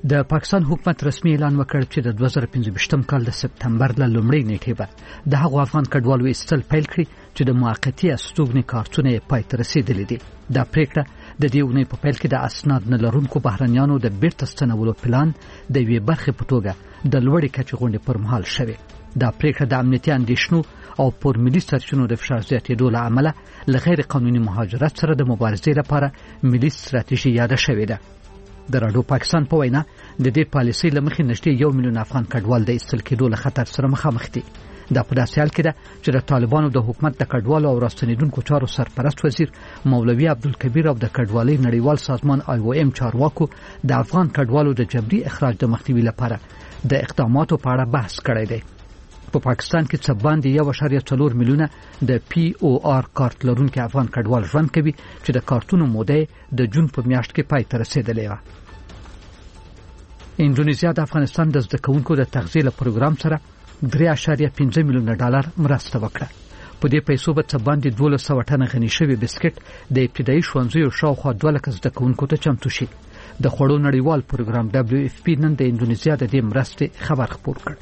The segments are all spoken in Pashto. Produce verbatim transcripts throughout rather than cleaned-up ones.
د پاکستان حکومت رسمي اعلان وکړ چې د دوه زره پنځه کال د سپتمبر له لومړۍ نیټې به د هغو افغان کډوالو ایستل پیل کړي چې د موقتي استوګنې کارتونه یې پای ته رسېدلي دي. دا پریکړه د دې اونۍ په پیل کې د اسناد نه لرونکو بهرنیانو د بیرته ستنولو پلان د یوې برخې په توګه د لوړې کچې غونډې پر مهال شوې. دا پریکړه د امنیتي اندېښنو او پر ملي سرچینو د فشار زیاتېدو له امله له غیر قانوني مهاجرت سره د مبارزې لپاره ملي ستراتیژي یاده شوې ده. د راډیو پاکستان په وینا د دې پالیسۍ له مخې نږدې یو میلیون افغان کډوال د ایستل کېدو له خطر سره مخامخ دي. دا په داسې حال کې ده چې د طالبانو د حکومت د کډوالو او راستنېدونکو چارو سرپرست وزیر مولوي عبدالکبیر او د کډوالۍ نړیوال سازمان آی او ایم چارواکو د افغان کډوالو د جبري اخراج د مخنیوي لپاره د اقداماتو په اړه بحث کړی دی. په پاکستان کې څه باندې یو اعشاریه څلور میلیونه د پی او آر کارت لرونکي افغان کډوال ژوند کوي چې د کارتونو موده د جون په میاشت کې پای ته رسېدلې وه. اندونیزیا د افغانستان د زده کوونکو د تغذیې له پروګرام سره درې اعشاریه پنځه میلیونه ډالر مرسته وکړه. په دې پیسو به څه باندې دولس سوه ټنه غني شوي بسکټ د ابتدایي ښوونځیو شاوخوا دوه لکه زده کوونکو ته چمتو شي. د خوړو نړیوال پروګرام دبلیو اف پی نن د اندونیزیا د دې مرستې خبر خپور کړ.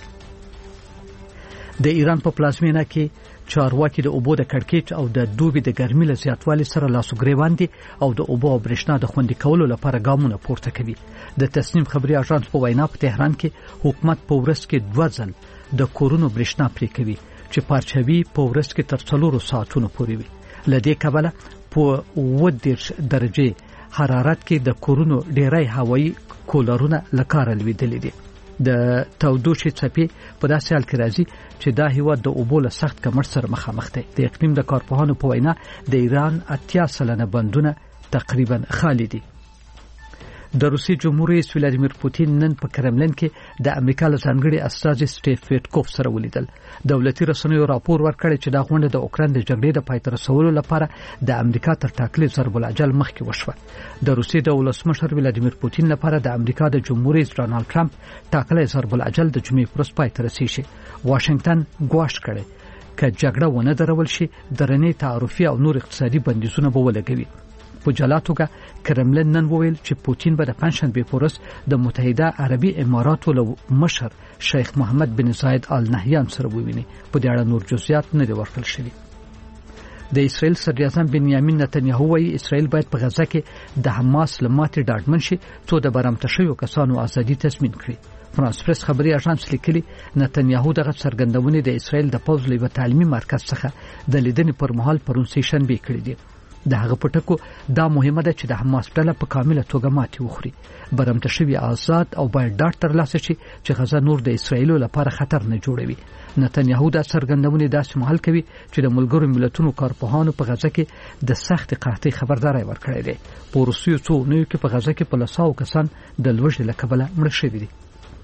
د ایران په پلازمینه کې چارواکي د اوبو د کړکېچ او د دوبي د ګرمۍ له زیاتوالي سره لاسو ګریوان دي او د اوبو او برېښنا د خوندي کولو لپاره ګامونه پورته کوي. د تصنیم خبري اژانس په وینا په تهران کې حکومت په ورځ کې دوه ځل د کورونو برېښنا پرې کوي چې پارچوي په ورځ کې تر څلورو ساعتونو پورې وي. له دې کبله په اووه دېرش درجې حرارت کې د کورونو ډېری هوایي کولرونه له کاره لوېدلي دي. د تودوخې څپې په داسې حال کې راځي چې دا هیواد د اوبو له سخت کمښت سره مخامخ دی. د اقلیم د کارپوهانو په وینا د ایران اتیا سلنه بندونه تقریبا خالی دي. د روسي جمهور رئیس ولادیمیر پوتین نن په کرملین کې د امریکا له ځانګړي استازي سټیف ویټکوف سره ولیدل. دولتي رسنیو راپور ورکړی چې دا غونډه د اوکراین د جګړې د پای ته رسولو لپاره د امریکا تر ټاکلي ضرب العجل مخکې وشوه. د روسیې د ولسمشر ولادیمیر پوتین لپاره د امریکا د جمهور رئیس ډانلډ ټرمپ ټاکلی ضرب العجل د جمعې پر ورځ پای ته رسیږي. واشنگټن ګواښ کړی که جګړه ونه درول شي درنې تعرفي او نور اقتصادي بندیزونه به ولګوي. په جلا توګه کرملین نن وویل چې پوتین به د پنځشنبې په ورځ د متحده عربي اماراتو له مشر شیخ محمد بن زاید آل نهیان سره وویني. په دې اړه نور جزئیات نه دي ورکړل شوي. د اسرائیل صدراعظم بنیامین نتنیاهو وایي اسرائیل باید په غزه کې د حماس له ماتې ډاډمن شي څو د برمته شویو کسانو ازادي تضمین کړي. فرانس پریس خبري اژانس لیکلي نتنیاهو دغه څرګندونې د اسرائیل د پوځ له تعلیمي مرکز څخه د لیدنې پر مهال پرون سه شنبه کړې دي. د هغه پټکو دا مهمه ده چې د حماس ډله په کامله توګه ماتې وخوري. برمته شوی آزاد او باید ډاډ ترلاسه شي چې غزه نور د اسرائیل لپاره خطر نه جوړوي. نتنیاهو دا څرګندونې داسې مهال کوي چې د ملګرو ملتونو کارپوهانو په غزه کې د سخت قحطۍ خبرداري ورکړې ده. په روسیې څو نو کې په غزه کې په لساو کسان د لوږې له کبله مړه شوي دي.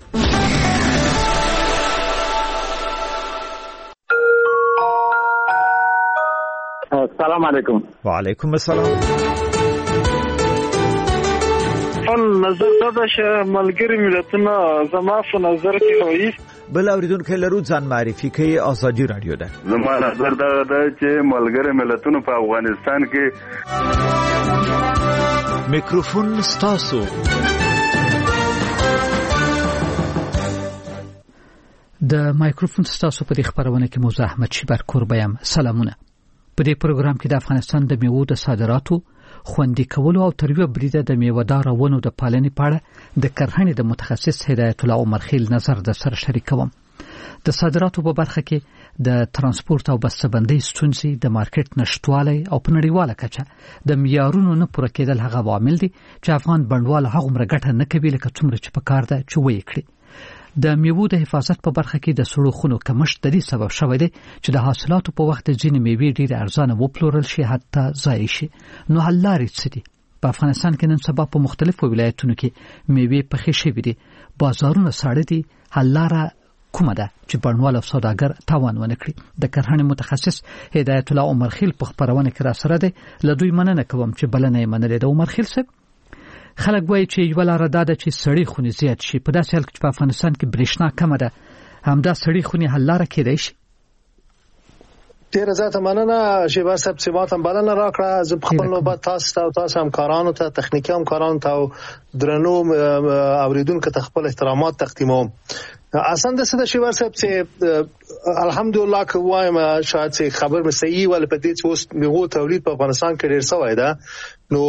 السلام علیکم. وعلیکم السلام. ان نظر دا چې ملګری ملتونه زما په نظر کې وایي بل اوریدونکو لرو ځان معرفي کوي. ازادي رادیو ده. زما نظر دا ده چې ملګری ملتونه په افغانستان کې میکروفون ستاسو. د مایکروفون ستاسو په دې خبرونه کې موزه احمد شیبر کوربایم. سلامونه. په دې پروګرام کې د افغانستان د میوو د صادراتو خوندي کولو او تر یوه بریده د میوه‌دار ونو د پالنې په اړه د کرهڼې د متخصص هدایت الله عمرخیل نظر د سره شریکوم. د صادراتو په برخه کې د ترانسپورت او بسته‌بندۍ ستونزې، د مارکیټ نشټوالی او په نړیواله کچه د معیارونو نه پوره کېدل هغه عوامل دي چې افغان بڼوال هغومره ګټه نه کوي لکه څومره چې په کار ده چې ویې کړي. د میوو د حفاظت په برخه کې د سړو خونو کمښت د دې سبب شوی دی چې د حاصلاتو په وخت ځینې میوې ډېرې ارزانه وپلورل شي حتی ضایع شي. نو حل لارې څه دي؟ په افغانستان کې نن سبا په مختلفو ولایتونو کې میوې پخې شوي دي، بازارونه ساړه دي. حل لاره کومه ده چې بڼوال او سوداګر تاوان ونه کړي؟ د کرهڼې متخصص هدایت الله عمرخیل په خبرونه کې را سره دی. له دوی مننه کوم چې بلنه یې منلې ده. عمرخیل صاحب، خلک وایي چې یو لاره دا ده چې سړې خونې زیات شي. په داسې حال کې چې په افغانستان کې برېښنا کمه ده، همدا سړې خونې حل لاره کېدای شي؟ ډیره زیاته مننه شیبا صاحب چې ما ته بلنه راکړه. زه په خپل نوبت تاسو ته او تاسو همکارانو ته تخنیکي همکارانو ته او درنو اوریدونکو ته خپل احترامات تقدیموم. اصلا د څه د شیبا صاحب چې الحمدلله که وایم شاید چې خبر مې صحیح ول په دې چې اوس میوو تولید په افغانستان کې ډیر شوی ده، نو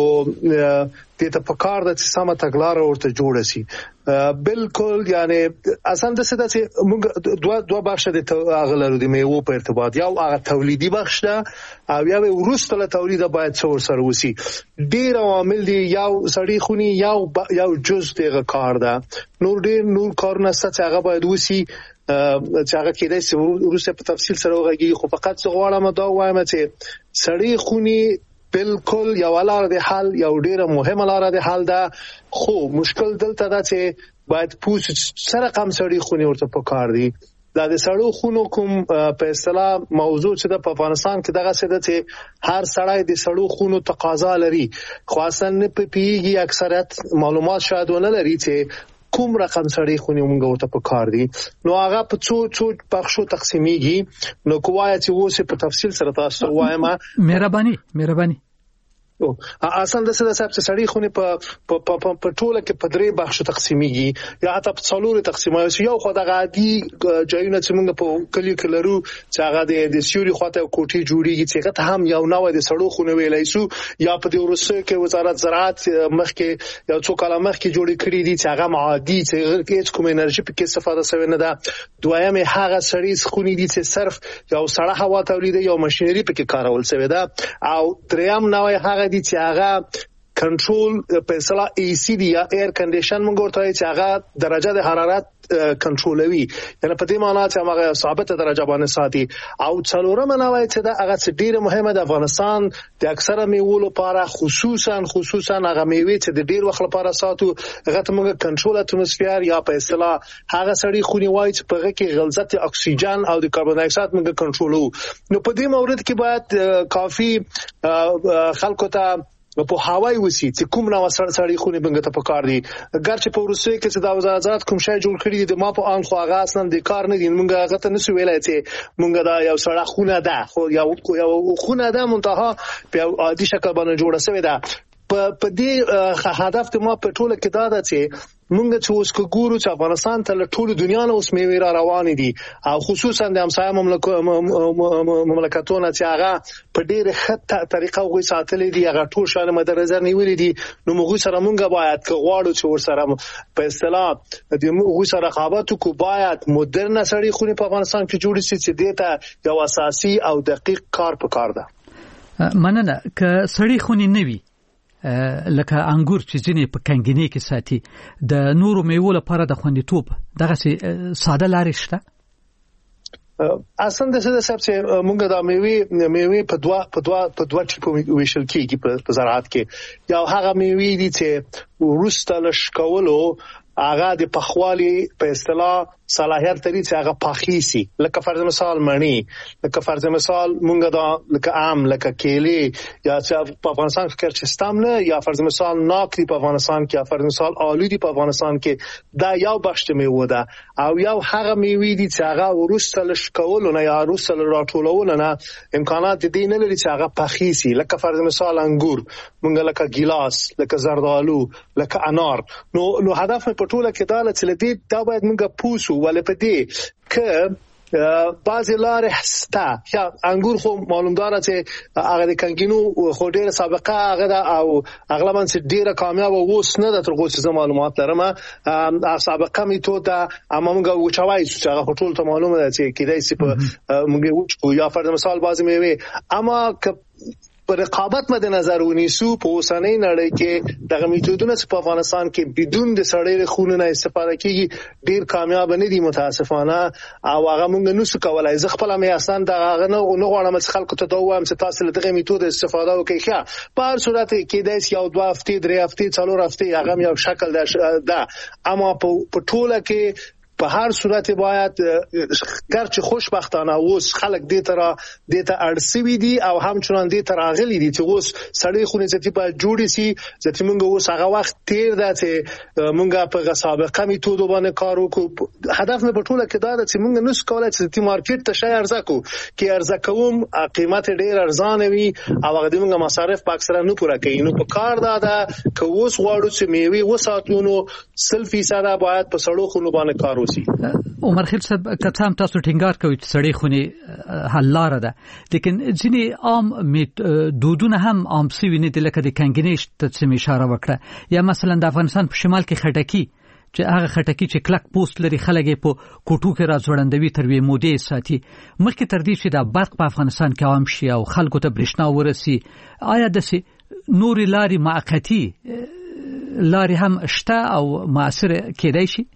دې ته پکار ده چې سمه تګلاره ورته جوړه شي. بالکل یعنی اصلا د څه د چې موږ دوه دوه بخشه د اغلرو د میوو په ارتباط، یو هغه تولیدي بخش ده او یو وروسته له تولید باید څور سره وسی. ډیر عوامل دي، یو سړی خونی یو یو جز دغه کار ده، نور ډیر نور کارونه ست هغه باید وسی چې هغه کېدای شي وروسته په تفصیل سره وغږی. خو فقط څه غواړم دا وایم چې سړی خونی بالکل یو لار د حل، یو ډیره مهمه لار د حل ده، خو مشکل دلته ده چې باید پوس سره کم سړی خونی ورته پکار دي. دا د سړو خونو کوم په اصطلاح موضوع چې د افغانستان کې دغه څه ده چې هر سړی د سړو خونو تقاضا لري، خو اصلا نه پیږي اکثریت معلومات شاید ونه لري چې کوم رقم سړی خونی موږ ورته پکار دي. نو هغه په څو څو بخشو تقسیمیږي. نو کومه چې وسه په تفصیل سره تاسو وایم. مهرباني مهرباني او اصلا د څه د سبب سړی خونی په په په ټوله کې په درې بخشو تقسیمیږي یا حتی په څلورو تقسیمایي. یو خو د عادي ځایونه چې موږ په کلیو کې لرو چې هغه د سیوري خواته کوټي جوړیږي چې هغه هم یو نوې د سړو خونه ویلای شو، یا په دې ورسره کې وزارت زراعت مخکې یو څو کاله مخکې جوړې کړې دي چې هغه عادي چې هیڅ کوم انرژي په کې استفاده شوی نه ده. دویم هغه سړی خونی دي چې صرف یو سړه هوا تولید یا ماشينري په کې کارول شوی ده. او دریم نوې هغه دي چې هغه کنټرول په اصطلاح ای سی دی یا ایر کنډیشن موږ ورته چې هغه درجه د حرارت کنټرولوي، یعنی په دې معنی چې هغه ثابته درجه باندې ساتي. او څلورم نوای چې دا هغه ډیره مهمه د افغانستان د اکثره میوو لپاره، خصوصا خصوصا هغه میوې چې د ډیر وخت لپاره ساتو، هغه ته موږ کنټرول اتموسفیر یا په اصطلاح هغه سړی خونی وای چې په هغه کې غلظت اکسیجن او د کاربن ډای اکساید موږ کنټرولو. نو په دې مورد کې باید کافي خلکو ته په هواي وسی چې کوم نو سره سړی خونی بنګ ته پکار دي. ګرچې په روسي کې چې د وزارت کوم شای جوړ کړی دي، ما په ان خو هغه اصلا د کار نه دي، مونږ هغه ته نسو ویلای چې مونږ دا یو سړی خونه ده، خو یو یو خونه ده منتها په عادي شکل باندې جوړه شوی ده. په دې هدف ته ما په ټوله کې دا ده چې مونږ چې اوس ګورو چې افغانستان ته له ټولو دنیا نه اوس میوې را روانې دي، او خصوصا د همسایه مملکتونو چې هغه په ډېره ښه طریقه هغوی ساتلې دي، هغه ټول شیان مد نظر نیولي دي. نو موږ سره مونږ باید که غواړو چې ورسره په اصطلاح د موږ سره رقابت وکړو، باید مدرنه سړی خونې په افغانستان کې جوړې شي چې دې ته یو اساسي او دقیق کار پکار ده. مننه. که سړی خونې نه وي لکه انګور چې ځینې په کنګینې کې ساتي، د نورو میوو لپاره د خوندیتوب دغه ساده لارې شته؟ اصلا د څه د سبب چې موږ د میوې میوې په دوا په دوا په دوا ټیپو ویشل کېږي په زراعت کې. یو هغه میوې دي چې وروسته له شکولو هغه د پخوالي په اصطلاح صلاحیت لري چې هغه پاخي سي، لکه فرض مثال مڼې، لکه فرض مثال مونږ دا لکه ام، لکه کېلې، یا چې په افغانستان کې چستم نه، یا فرض مثال ناک دی په افغانستان کې، یا فرض مثال آلو دی په افغانستان کې. دا یو بخش میوه ده. او یو هغه میوې دي چې هغه وروسته له شکولو نه یا وروسته له راټولولو نه امکانات دي نه لري چې هغه پاخي سي، لکه فرض مثال انګور، مونږ لکه ګیلاس، لکه زردالو، لکه انار. نو نو هدف په ټوله کې دا چې لدی دا باید مونږ پوسو ولې په دې که بعضی لارې ستا یا انګور خو معلومدار چې هغه د کنګینو خو ډیره سابقه هغه دا او اغلبا چې ډیره کامیاب اوس نه د ترغو چې معلومات لرم سابقه میتود اما موږ وچوي چې هغه ټول ته معلومه ده چې کیدای شي په موږ وچو یا فرض مثال بعضی میوه اما پر رقابت مد نظر ونیسو په اوسنۍ نړۍ کې دغه میتودونه چې په افغانستان کې بدون د سړی خون نه استفاده کیږي ډیر کامیاب نه دي متاسفانه. او هغه موږ نو څه کولای ز خپل مې اصلا دغه نه غواړم چې خلکو ته دا وایم چې تاسو له دغه میتود استفاده وکړئ. ښه په هر صورت کې دایس یو دوه هفته درې هفته څلور هفته هغه یو شکل ده، اما په ټوله کې په هر صورت باید ګرچه خوشبختانه اوس خلک دې تر دې ته اړسوي دي او همچنان دې تر اغلي دي چې اوس سړی خونې ځتی په جوړی سي ځکه موږ اوس هغه وخت تیر ده چې موږ په سابقه میتود باندې کار وکړو. هدف مې په ټوله کې دا ده چې موږ نس کولای چې د مارکیټ ته شای ارزه کو کې ارزه کوم قیمت ډیر ارزانه وي او هغه د موږ مصارف په اکثره نه پوره کوي. نو په کار دا ده چې اوس غواړو چې میوي وساتونو سل فیصد باید په سړو خونو باندې کار وشي. عمر خیل صاحب کته هم تاسو ټینګار کوي چې سړی خوني حل لار ده، لیکن ځینې عام دودونه هم عام سوي نه دي لکه د کنګنیش ته څه اشاره وکړه یا مثلا د افغانستان په شمال کې خټکی چې هغه خټکی چې کلک پوست لري خلک په کوټو کې راځوړندوي تر وی مودې ساتي. مخکې تر دې چې د برق په افغانستان کې عام شي او خلکو ته برېښنا ورسي، آیا د نوري لاري معقتی لاري هم شته او مؤثر کېدای شي؟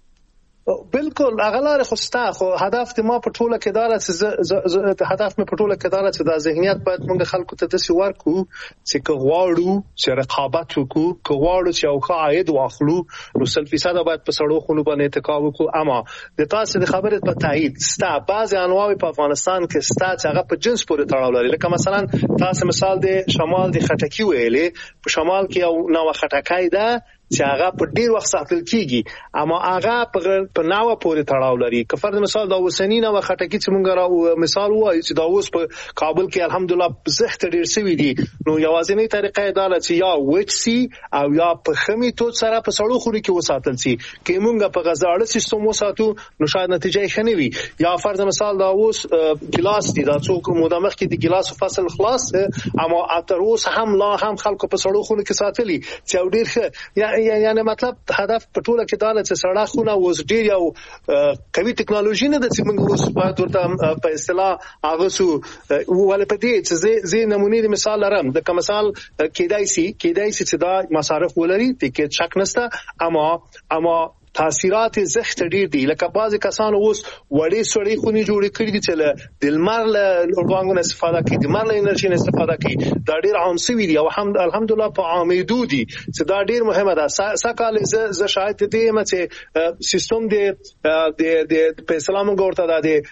بالکل اغلار خوستا خو هدف ما په ټوله کې دار چې هدف مې په ټوله کې دار چې د ذهنیت باید موږ خلکو ته د سی ورکو چې کوواړو چې رقابت وکړو، کوواړو چې او ښه عاید واخلو، نو سل فیصد باید په سړو خونو باندې اتکا وکړو. اما د تاسو د خبرې په تایید ستا بعض انواع په افغانستان کې ستا چې هغه په جنس پورې تړاو لري، لکه مثلا تاسو مثال د شمال د خټکی ویلې، په شمال کې یو نوو خټکای ده چې هغه په ډیر وخت ساتل کیږي اما هغه په ناوه پورې تړاو لري. که فرض مثال دا وسنی نوه خټکی چې مونږ را مثال وایو چې دا اوس په کابل کې الحمدلله زخت ډیر سوي دي، نو یوازینی طریقه دا ده چې یا وچ سي او یا په خمي تو سره په سړو خوري کې وساتل سي. کې مونږ په غزاړه سیستم وساتو نو شاید نتیجه ښه نه وي. یا فرض مثال دا اوس ګلاس دي، دا څوک مودامخ کې د ګلاس فصل خلاص اما اتر اوس هم لا هم خلکو په سړو خوري کې ساتلي چې ډیر ښه. یعنی مطلب هدف په ټوله کې دا چې سړه خونه اوس ډیر یو قوي ټکنالوژي نه ده چې موږ اوس باید ورته په اصطلاح هغه سو ول په دې چې زه نمونې مثال لرم. د کوم مثال کېدای سي کېدای سي چې دا مصارف ولري ته کې شک نشته، اما اما تاثیرات زخت ډیر دي. لکه بعضی کسان اوس وړي سړی خوني جوړ کړی دي چې د لمر له اورګانګونو استفاده کوي، د لمر له انرژي استفاده کوي. دا ډیر عام سوي دي او الحمدلله په عامېدو دي چې دا ډیر مهمه ده. سکهال ز شاید دې مته سیستم د د په اسلام ګورته ده د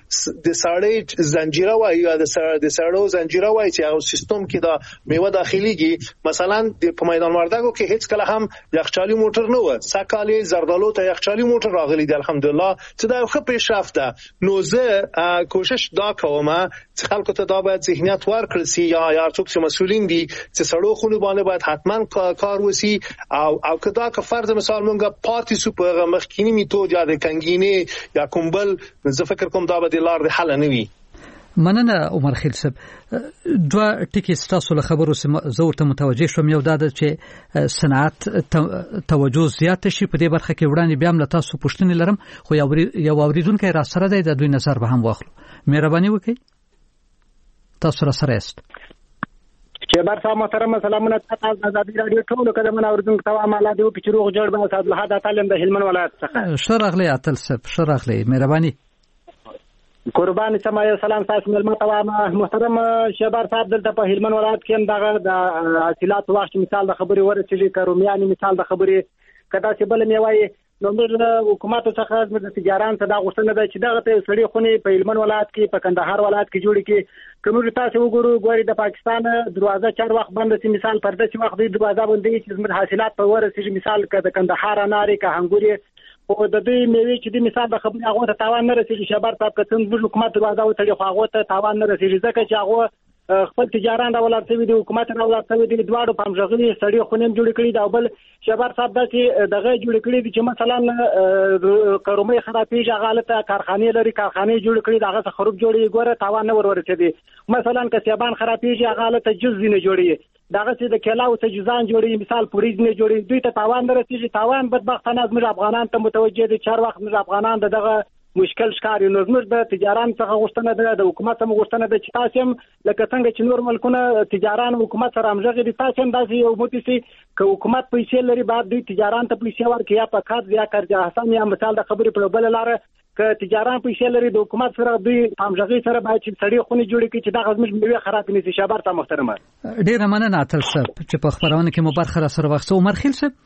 سړی زنجیره وایي یا د سړو زنجیره وایي چې هغه سیستم کې دا میوه داخليږي. مثلا په میدان وردګو کې هیڅ کله هم یخچالي موټر نه و، سکهال زردالو ته یخچالي موټر راغلی دی الحمدلله چې دا ښه پیشرفت ده. نو زه کوشش دا کوم چې خلکو ته دا باید ذهنیت ورکړل سي یا یا څوک چې مسؤلین دي چې سړو خونو باندې باید حتما کار وسی او او کدا که فرض مثال مونږه پارټي سوپر مخکینی میتود یا د کنګینه یا کومبل، زه فکر کوم دا به د لار د حل نه وي. مننه عمر خیل صاحب. دوه ټکي ستاسو له خبرو زه ورته متوجه شوم. یو دا ده چې صنعت توجه زیات شي په دې برخه کې. وړاندې بیا هم له تاسو پوښتنې لرم خو یو اوریدونکی را سره دی، د دوی نظر به هم واخلو. مهرباني وکړئ، تاسو را سره یاست. شهبر صاحب محترم سلامونه تاسو د ازادي رادیو ټولو کډه اوریدونکو ته عمله دی په چروغ جوړ به صاحب له هدا تعلم د هلمند ولایت څخه. شرغلی اتل صاحب شرغلی مهرباني. قربان سمای سلام تاسو ملما ته محترم شهبر صاحب دلته په هلمند ولایت کې دغه د حاصلات وخت مثال د خبري ورچې کرومیاني مثال د خبري کدا چې بل میوي نو موږ حکومت څخه د تجاران ته دا غوښتنه ده چې دغه ته سړي خوني په هلمند ولایت کې په کندهار ولایت کې جوړ کې کوم تاسو وګورو ګوري د پاکستان دروازه چار وخت بند سي مثال پرده چې وخت د دروازه بندي چې زموږ حاصلات په ورسې مثال کده کندهار اناري که هنګوري او د دې میوي چې د مثال د خبري هغه ته تاوان نه رسیږي. شهبر صاحب کتن د حکومت دروازه وتړي خو هغه ته تاوان نه رسیږي ځکه چې هغه خپل تجاران دا ولرته وي د حکومت نه ولرته وي د دواړو په همغږي سړي خونیم جوړ کړي دا. بل شهبر صاحب دا چې دغه جوړ کړي دي چې مثلا کرومې خرابېږي هغه حالت کارخانه لري کارخانه جوړ کړي دغه خراب جوړي ګوره تاوان نه ورورته مثلا کسبان خرابېږي هغه حالت جزء نه جوړي دغه چې د کلاو ته جزان جوړي مثال پوریز نه جوړي دوی ته تاوان نه رسیږي. تاوان بدبختانه زموږ افغانان ته متوجه دي چار وخت زموږ افغانان دغه مشکل ښکاري. نو زموږ د تجاران څخه غوښتنه ده د حکومت څخه غوښتنه ده چې تاسو هم لکه څنګه چې نور ملکونه تجاران حکومت سره همغږي دي تاسو هم داسې یو موتیسي ک حکومت پیسې لري بعد دوی تجاران ته پیسې ورکړي یا په کار یا کارجه حسن یا مثال د خبرې په بل لاره ک تجاران پیسې لري د حکومت سره دوی همغږي سره باید چې سړي خوني جوړ کړي چې دا غزمش میوه خراب نه شي. شهبر ته محترمه ډیر مننه اتل صاحب چې په خبرونه کې مو برخه سره وخت. عمر خیل صاحب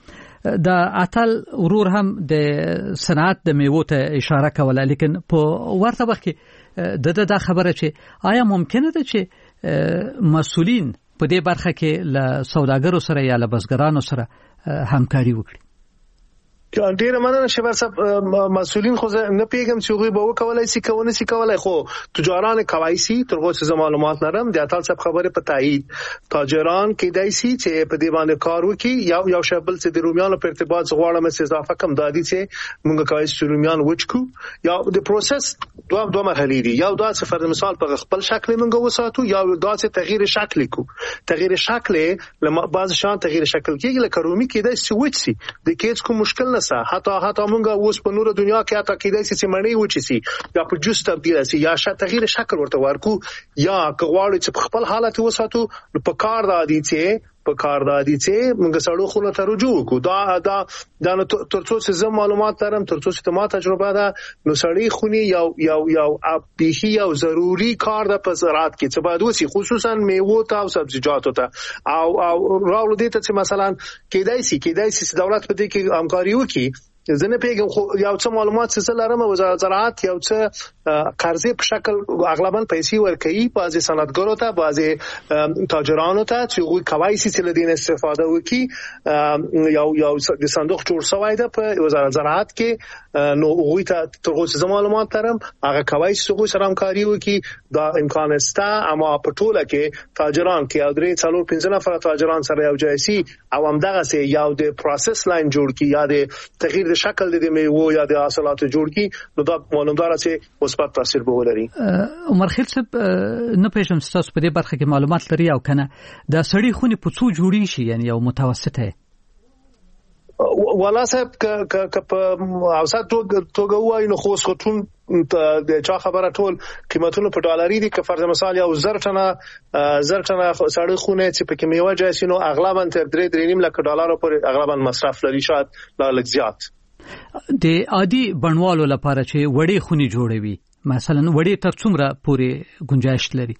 د اتل ورور هم د صنعت د میوو ته اشاره کوله، لیکن په ورته وخت کې د د خبره چې آیا ممکنه ده چې مسؤلین په دې برخه کې له سوداګرو سره یا له بزګرانو سره همکاري وکړي؟ ډیره مننه شبر صاحب. مسؤلین خو نه پیګم چې غوي به وکولای شي کونه شي کولای، خو تجاران کوي شي تر اوسه زما معلومات نرم د اتل صاحب خبره په تایید تاجران کې دای شي چې په دې باندې کار وکړي. یو یو شبل چې د رومیانو په ارتباط غواړم چې اضافه کم دادی چې موږ کوي چې رومیان وچکو یا د پروسس دوه دوه مرحلې دي. یو دا چې فرض مثال په خپل شکل موږ وساتو، یا دا چې تغییر شکل کو تغییر شکل لما بعض شان تغییر شکل کېږي لکه رومي کې دای شي وچسي د کېڅ کو مشکل نه حتی حتی مونږه اوس په نور دنیا کې حتی کېدای شي چې مړی وچی سي یا په جوس تبدیل شي یا شا تغییر شکل ورته ورکو، یا کغواړي چې خپل حالت وساتو په کار دادی چې په کار دادی چې موږ سړو خو ته رجوع کو. دا دا د ترڅو چې زم معلومات لرم، ترڅو چې ما تجربه ده، نو سړی خونی یو یو یو اپیخي یو ضروری کار ده په زراعت کې چې باید وسی، خصوصا میوه ته او سبزیجاتو ته او او راول دي ته چې مثلا کېدای شي کېدای شي دولت په دې کې همکاري وکړي. زنه پیګم خو یو څه معلومات څه لرم، وزارت زراعت یو څه قرضې په شکل اغلباً پیسې ورکوي بعضي صنعتګرو ته، بعضي تاجرانو ته چې غوي کوي چې لدین استفاده وکړي. یو یو د صندوق جوړ شوی ده په وزارت زراعت کې، نو غوي ته تر اوسه معلومات لرم هغه کوي چې غوي سره همکاري وکړي. دا امکان شته، اما په ټوله کې تاجران کې او درې څلور پنځه نفر تاجران سره یو ځای شي او همدغه سي یو د پروسس لاین جوړ کړي یا د تغییر د شکل د میوه یا د حاصلاتو جوړ کی، نو دا معلومدار چې مثبت تاثیر به ولري. عمر خیل صاحب نه پېژم تاسو په دې برخه کې معلومات لري او کنه دا سړی خونی په څو جوړی شي، یعنی یو متوسطه ولا صاحب ک ک په اوسط توګه وایي نو خو څوټون د چا خبره ټول قیمتونه په ډالري دي. که فرض مثال یو زر ټنه زر ټنه سړی خونه چې په کې میوه جاسي نو اغلبا تر درې درې نیم لک ډالر پر اغلبا مصرف لري، شاید لا لږ زیات. د عادي بڼوالو لپاره چې وړي خوني جوړوي مثلا وړي تر څومره پورې گنجائش لري؟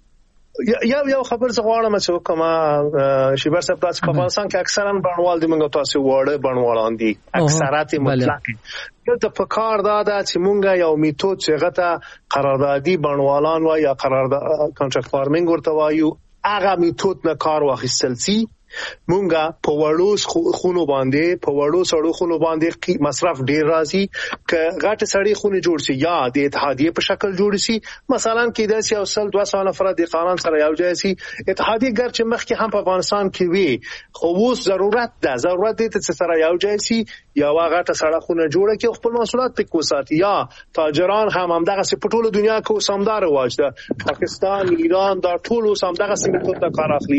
یو یو خبر څه غواړم چې وکما شیبر صاحب تاسو په افغانستان کې اکثرا بڼوال دي، موږ تاسو وړه بڼوالان دي اکثرات مطلق. یو د پکار دا چې موږ یو میتود چې غته قراردادي بڼوالان و یا قرارداد کانټراکټ فارمینګ ورته وایو، هغه میتود نه کار واخیستل سي. مونږه په وړو خونو باندې په وړو سړو خونو باندې مصرف ډیر راځي. ک غټ سړی خونه جوړ شي یا د اتحادیه په شکل جوړ شي، مثلا کې د سیاست سل دوه سو نفر د قانون سره یو ځای شي. اتحادیه ګر چې مخکې هم په افغانستان کې وي، خو اوس ضرورت ده ضرورت دي چې سره یو ځای شي یا واغه سړه خونه جوړه کې خپل محصولات په کوسات یا تاجران هم همدغه په ټوله دنیا کې سمدار واجده، پاکستان، ایران دا ټول سمدغه سیمه ته کار اخلي.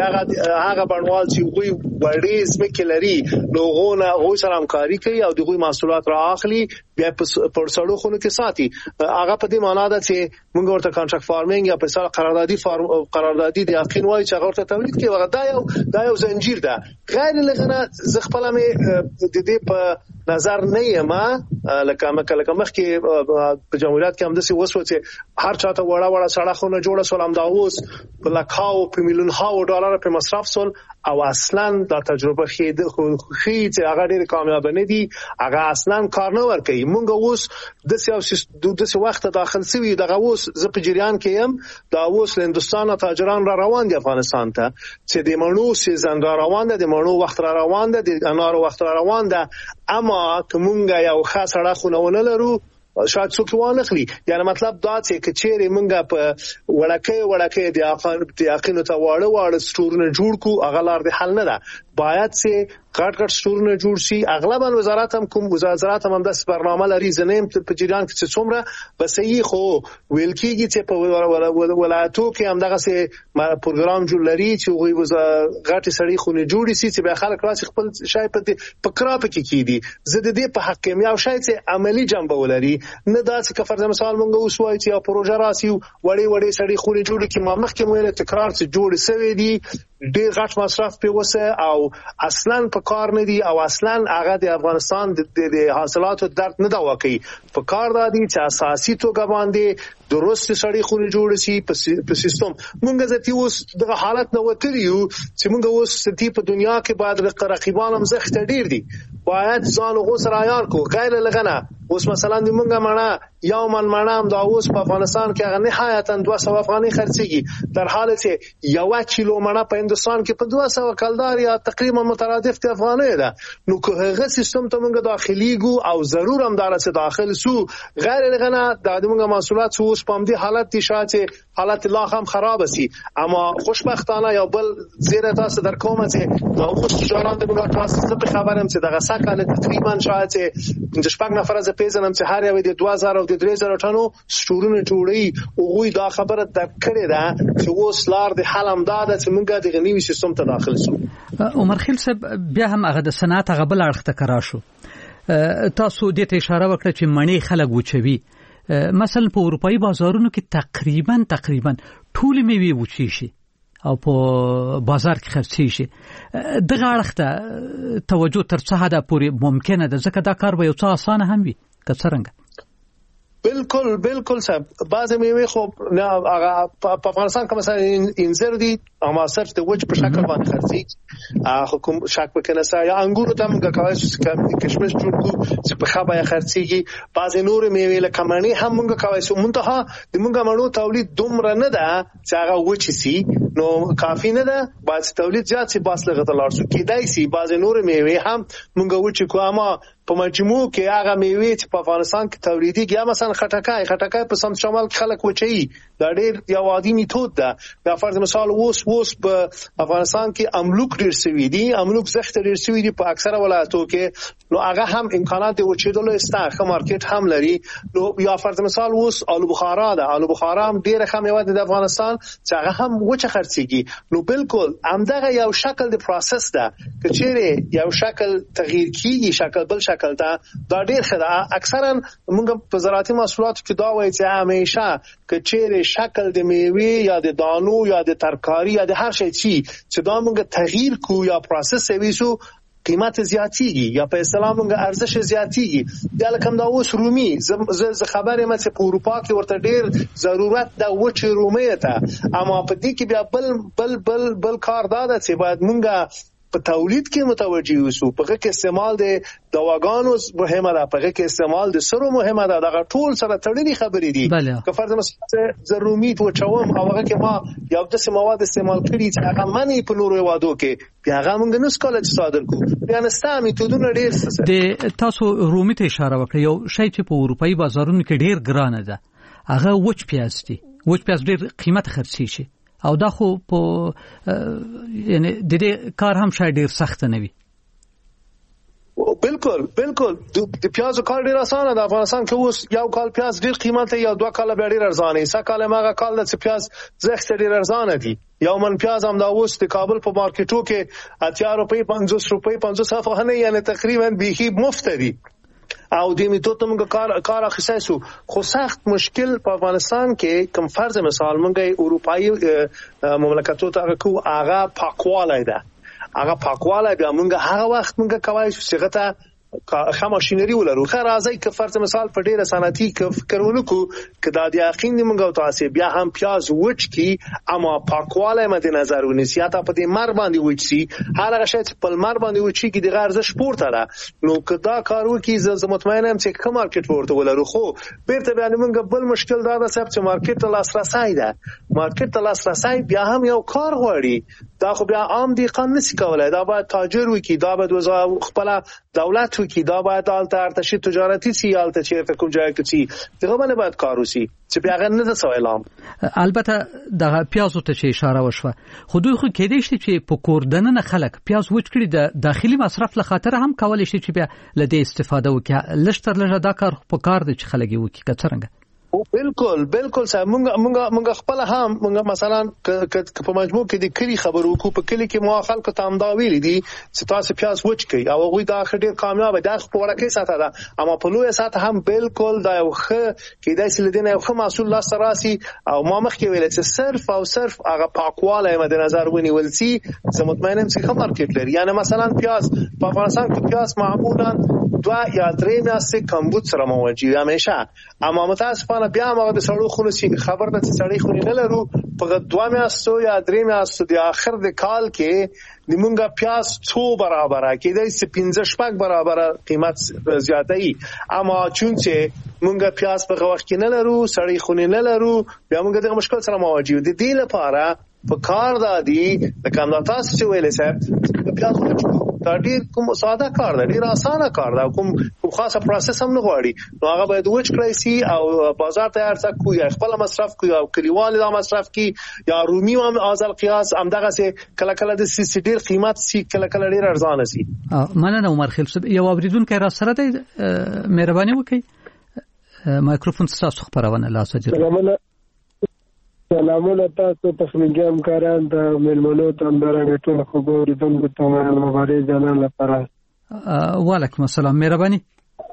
چې هغه بڼوال چې غوي وړې زمکه لري لوغونه غوي سره همکاري کوي او دغه محصولات را اخلي بیا په سړو خونو کې ساتي. هغه په دې معنی ده چې موږ ورته کانټراکټ فارمینګ یا په سال قراردادي فارم قراردادي د یقین وایي چې هغه ته تولید کوي. هغه دا یو دا یو زنجیر ده غیر لغنه ز خپل مې د دې په نظر نه یم لکه مکه مخ کې په جمهوریت کې هم د سی وسو چې هر چاته وړه وړه سړه خونه جوړه سول هم دا اوس په لکاو په میلیون هاو ډالر په مصرف سول او اصلا دا تجربه خید خو چې هغه ډېر کامیاب نه دي، هغه اصلا کار نه ور کوي. مونږ اوس د سیاسي د څه وخت داخل سوي دغه اوس ز په جریان کې يم دا اوس هندستان تاجران را روان دي افغانستان ته چې د مڼو سیزن را روان ده، د مڼو وخت را روان ده، د انارو وخت را روان ده. اما کومګه یو خاصه راخونه لرو شاید څوک وانه خلی، یعنی مطلب دا چې کچېره مونږه په وړکې وړکې د اقان د اقینو ته واړه واړه سټورونه جوړ کو، اغلار د حل نه ده. باید چې کټ کټ سټورونه جوړ شي. اغلبا وزارت هم کوم وزارت هم د برنامه لري زنیم په جریان کې چې څومره بسې خو ویل کېږي چې په ولایتو کې هم دغه سه پروګرام جوړ لري چې وي غټي سړی خونه جوړي سي چې به خلک راسي خپل شای په پکرا پکې کیدي. زه د دې په حق کې یو شای چې عملی جنبه ولري، نه دا چې فرض مثال مونږ اوس وایي چې پروژه راسي وړي وړي سړی خونه جوړي کې مامخ کې مو تکرار څه جوړ سوي دي، ډېر غټ مصرف په وسه او اصلا په کار نه دي او اصلا هغه د افغانستان د حاصلاتو درد نه دا واقعي په کار دادي چې اساسي توګه باندې درست سړی خوني جوړ شي په سیستم. مونږ ځکه اوس د حالت نو وتریو چې مونږ اوس ستې په دنیا کې بعد رقیبان هم زخت ډیر دي، باید ځان غو سره عیار کو غیر لغنه. اوس مثلا د مونږه مړه یو من مړه هم دا اوس په افغانستان کې هغه نهایتا دوه سوه افغاني خرڅيږي، در حال چې یو کیلو مړه په هندستان کې په دوه سوه کلدار یا تقریبا مترادف د افغاني ده. نو که هغه سیستم ته مونږ داخلي ګو او ضرور هم دار څخه داخل سو غیر لغنه د مونږه محصولات اوس په دې حالت دي شاته حالت لا هم خراب سي. اما خوشبختانه یو بل زیره تاسو در کومه چې نو اوس جوړان د موږ تاسو څه خبرم چې دغه ساکاله تقریبا شاته د شپږ نفر ز پیژنم چې هر یو د دوه زره او د درې زره ټنو سټورونه ټوړي او غوي دا خبره د کړې ده چې اوس لار د حلم داده چې موږ د غنیوي سیستم ته داخل شو. عمر خیل صاحب بیا هم هغه د صنعت هغه بل اړخ ته کرا شو. تاسو دې ته اشاره وکړه چې مڼې خلک وچوي، مثلا په اروپאי بازارونو کې تقریبا تقریبا ټول میوه وچی شي او په بازار کې خرڅي شي. دغه اړخ ته توجه تر څه حد پورې ممکنه ده، ځکه دا کار به یو څه اسانه هم وي که څنګه؟ بالکل بالکل صاحب. بعض میوه خو هغه په افغانستان کې مثلا انځر دي اما صرف د وچ په شکل باندې خرڅي، خو کوم شک وکنه سا یا انګور ته موږ کوي چې کشمش جوړ کو چې په خبره خرڅيږي. بعض نور میوه لکه مڼې هم موږ کوي چې منتها د موږ مڼو تولید دومره نه ده چې هغه وچ سي، نو کافی نه ده. بعض تولید زیات سي باس لغه تلار سو کېدای سي بعض نور میوه هم موږ وچ کو. اما په مجموع کې هغه میوه چې په افغانستان کې تولیدي یا مثلا خټکای خټکای په سم شمال کې خلک وچي دا ډېر یو عادي میتود ده. دا فرض مثال اوس اوس په افغانستان کې املوک ډېر سوي دي، املوک زخت ډېر سوي دي په اکثره ولایتو کې، نو هغه هم امکانات وچېدلو استاخه مارکیټ هم لري. نو یا فرض مثال اوس آلو بخارا ده، آلو بخارا هم ډېر ښه میوه ده د افغانستان چې هغه هم وچه خرڅيږي. نو بالکل همدغه یو شکل د پروسس ده چې چیرې یو شکل تغییر کیږي شکل بل شکل دا دا ډیر خدا. اکثرا موږ په زراعتي محصولاتو کې دا وایي چې همیشه که چیرې شکل د میوه یا د دانو یا د ترکاری یا د هر شي چې دا موږ تغییر کو یا پروسس ویسو قیمت زیاتیږي یا په اسلام موږ ارزش زیاتیږي. دا لکه دا اوس رومي ز خبره مې چې په اروپا کې ورته ډیر ضرورت د وچ رومي ته، اما په دې کې بیا بل بل بل بل کار دا ده چې باید موږ په تولید کې متوجي اوسو. په کې استعمال د دواګانو مهمه ده، په کې استعمال د سرو مهمه ده. دا ټول سره تړلي خبرې دي. که فرض مثلا ضروري تو چوم او هغه کې ما یو د مواد استعمال کړی چې هغه منی په نورو وادو کې بیا هغه موږ نس کولای چې صادر کو. بیا نستا میتودونه ډیر څه د تاسو رومي ته اشاره وکړه. یو شی چې په اروپאי بازارونو کې ډیر ګران ده هغه وچ پیاز دي. وچ پیاز ډیر قیمت خرڅي شي او دا خو په یعنی د دې کار هم شاید ډیر سخت نه وي. بالکل بالکل د پیاز کار ډیر اسانه ده. افغانستان کې اوس یو کال پیاز ډیر قیمت یا دوه کال به ډیر ارزانه، سه کال ماغه کال د پیاز زخت ډیر ارزانه دي. یو من پیاز هم دا اوس د کابل په مارکیټو کې اتیا روپۍ پنځوس روپۍ پنځوس افغانۍ یعنی تقریبا بیخي مفت دي. او د میتود ته موږ کار کار اخیستای سو. خو سخت مشکل په افغانستان کې کوم فرض مثال موږ اروپאי مملکتو ته کو هغه پاکواله ده. هغه پاکواله بیا موږ هغه وخت موږ کوي چې غته خا ماشينري ولرو. خیر راځي که فرض مثال په ډیره صنعتي فکر ونکو کدا د یقین موږ او تاسو بیا هم پیاز وچ کی اما پاکواله مد نظر ونیسي تا په دې مر باندې وچ سي هر هغه شی په مر باندې وچ کی د ارزش پورته را. نو کدا کارو کی ز مطمئنم چې کوم مارکیټ ورته ولرو. خو بیرته بیا موږ بل مشکل دا ده چې مارکیټ ته لاسرسي ده. مارکیټ ته لاسرسي بیا هم یو کار غواړي. دا خو بیا عام دی قانون نسی کولای. دا باید تاجر وکي، دا باید وزا خپل دولت وکي، دا باید آلته ارتشی تجارتی سی آلته چیرته کوم ځای کې سی دغه باندې باید کار وسی چې بیا غن نه څه اعلان. البته د پیازو ته چې اشاره وشوه خو دوی خو کېدې شي چې په کوردننه خلک پیاز وچ کړي د داخلي مصرف له خاطر هم کولای شي چې بیا لدې استفاده وکړي. لشتر لږه دا کار په کار دي چې خلک یې وکړي څنګه. بالکل بالکل صاحب مونږ مونږ مونږ خپل هم مونږ مثلا په مجموع کې د کلی خبرو کو په کلی کې مو خلکو ته امدا ویل دي چې تاسو پیاز وچ کړئ او غوي دا خډیر کامیاب ده په ورکه ساته ده اما په لوی ساته هم بالکل دا یو خ کې دای سل دینه یو خ مسول لا سراسي او ما مخ کې ویل چې صرف او صرف هغه پاکواله مد نظر ونیول سي زه مطمئنم چې خبر مارکیټ لري. یعنی مثلا پیاز په افغانستان کې پیاز معمولا دوا یا درې میاشتې کمبود سره مواجه دي همیشه. اما متاسفانه بیا موږ د سړو خونو سي خبر ده چې سړی خونې نه لرو په دوا میاشتو یا درې میاشتو د اخر د کال کې د مونږه پیاس څو برابره کېدای سي پنځه شپږ برابره قیمت زیاتای. اما چون چې مونږه پیاس په وخت کې نه لرو سړی خونې نه لرو بیا مونږ د مشکل سره مواجه دي. د دې لپاره په کار دادي د کوم تاسو چې ویلې صاحب پیاس دا ډیر کوم ساده کار دی ډیر اسانه کار دی کوم کوم خاصه پروسس هم نه غواړي نو هغه باید وچ کړی سي او بازار تیار څه کوی خپل مصرف کوي او کلیوال دا مصرف کی یا رومي هم ازل قیاس هم دغه سي کله کله د سي ډیر قیمت سي کله کله ډیر ارزانه سي. مننه عمر خیل صاحب یو اوریدونکو را سره دی مهرباني وکړئ مایکروفون تاسو خبرونه لا سجل. سلامونه تاسو تخنیکی همکاران د ملمنو تندرنګ ټول خبرو دونکو ته مبارک جنان لپاره. وعلیکم السلام مهرباني.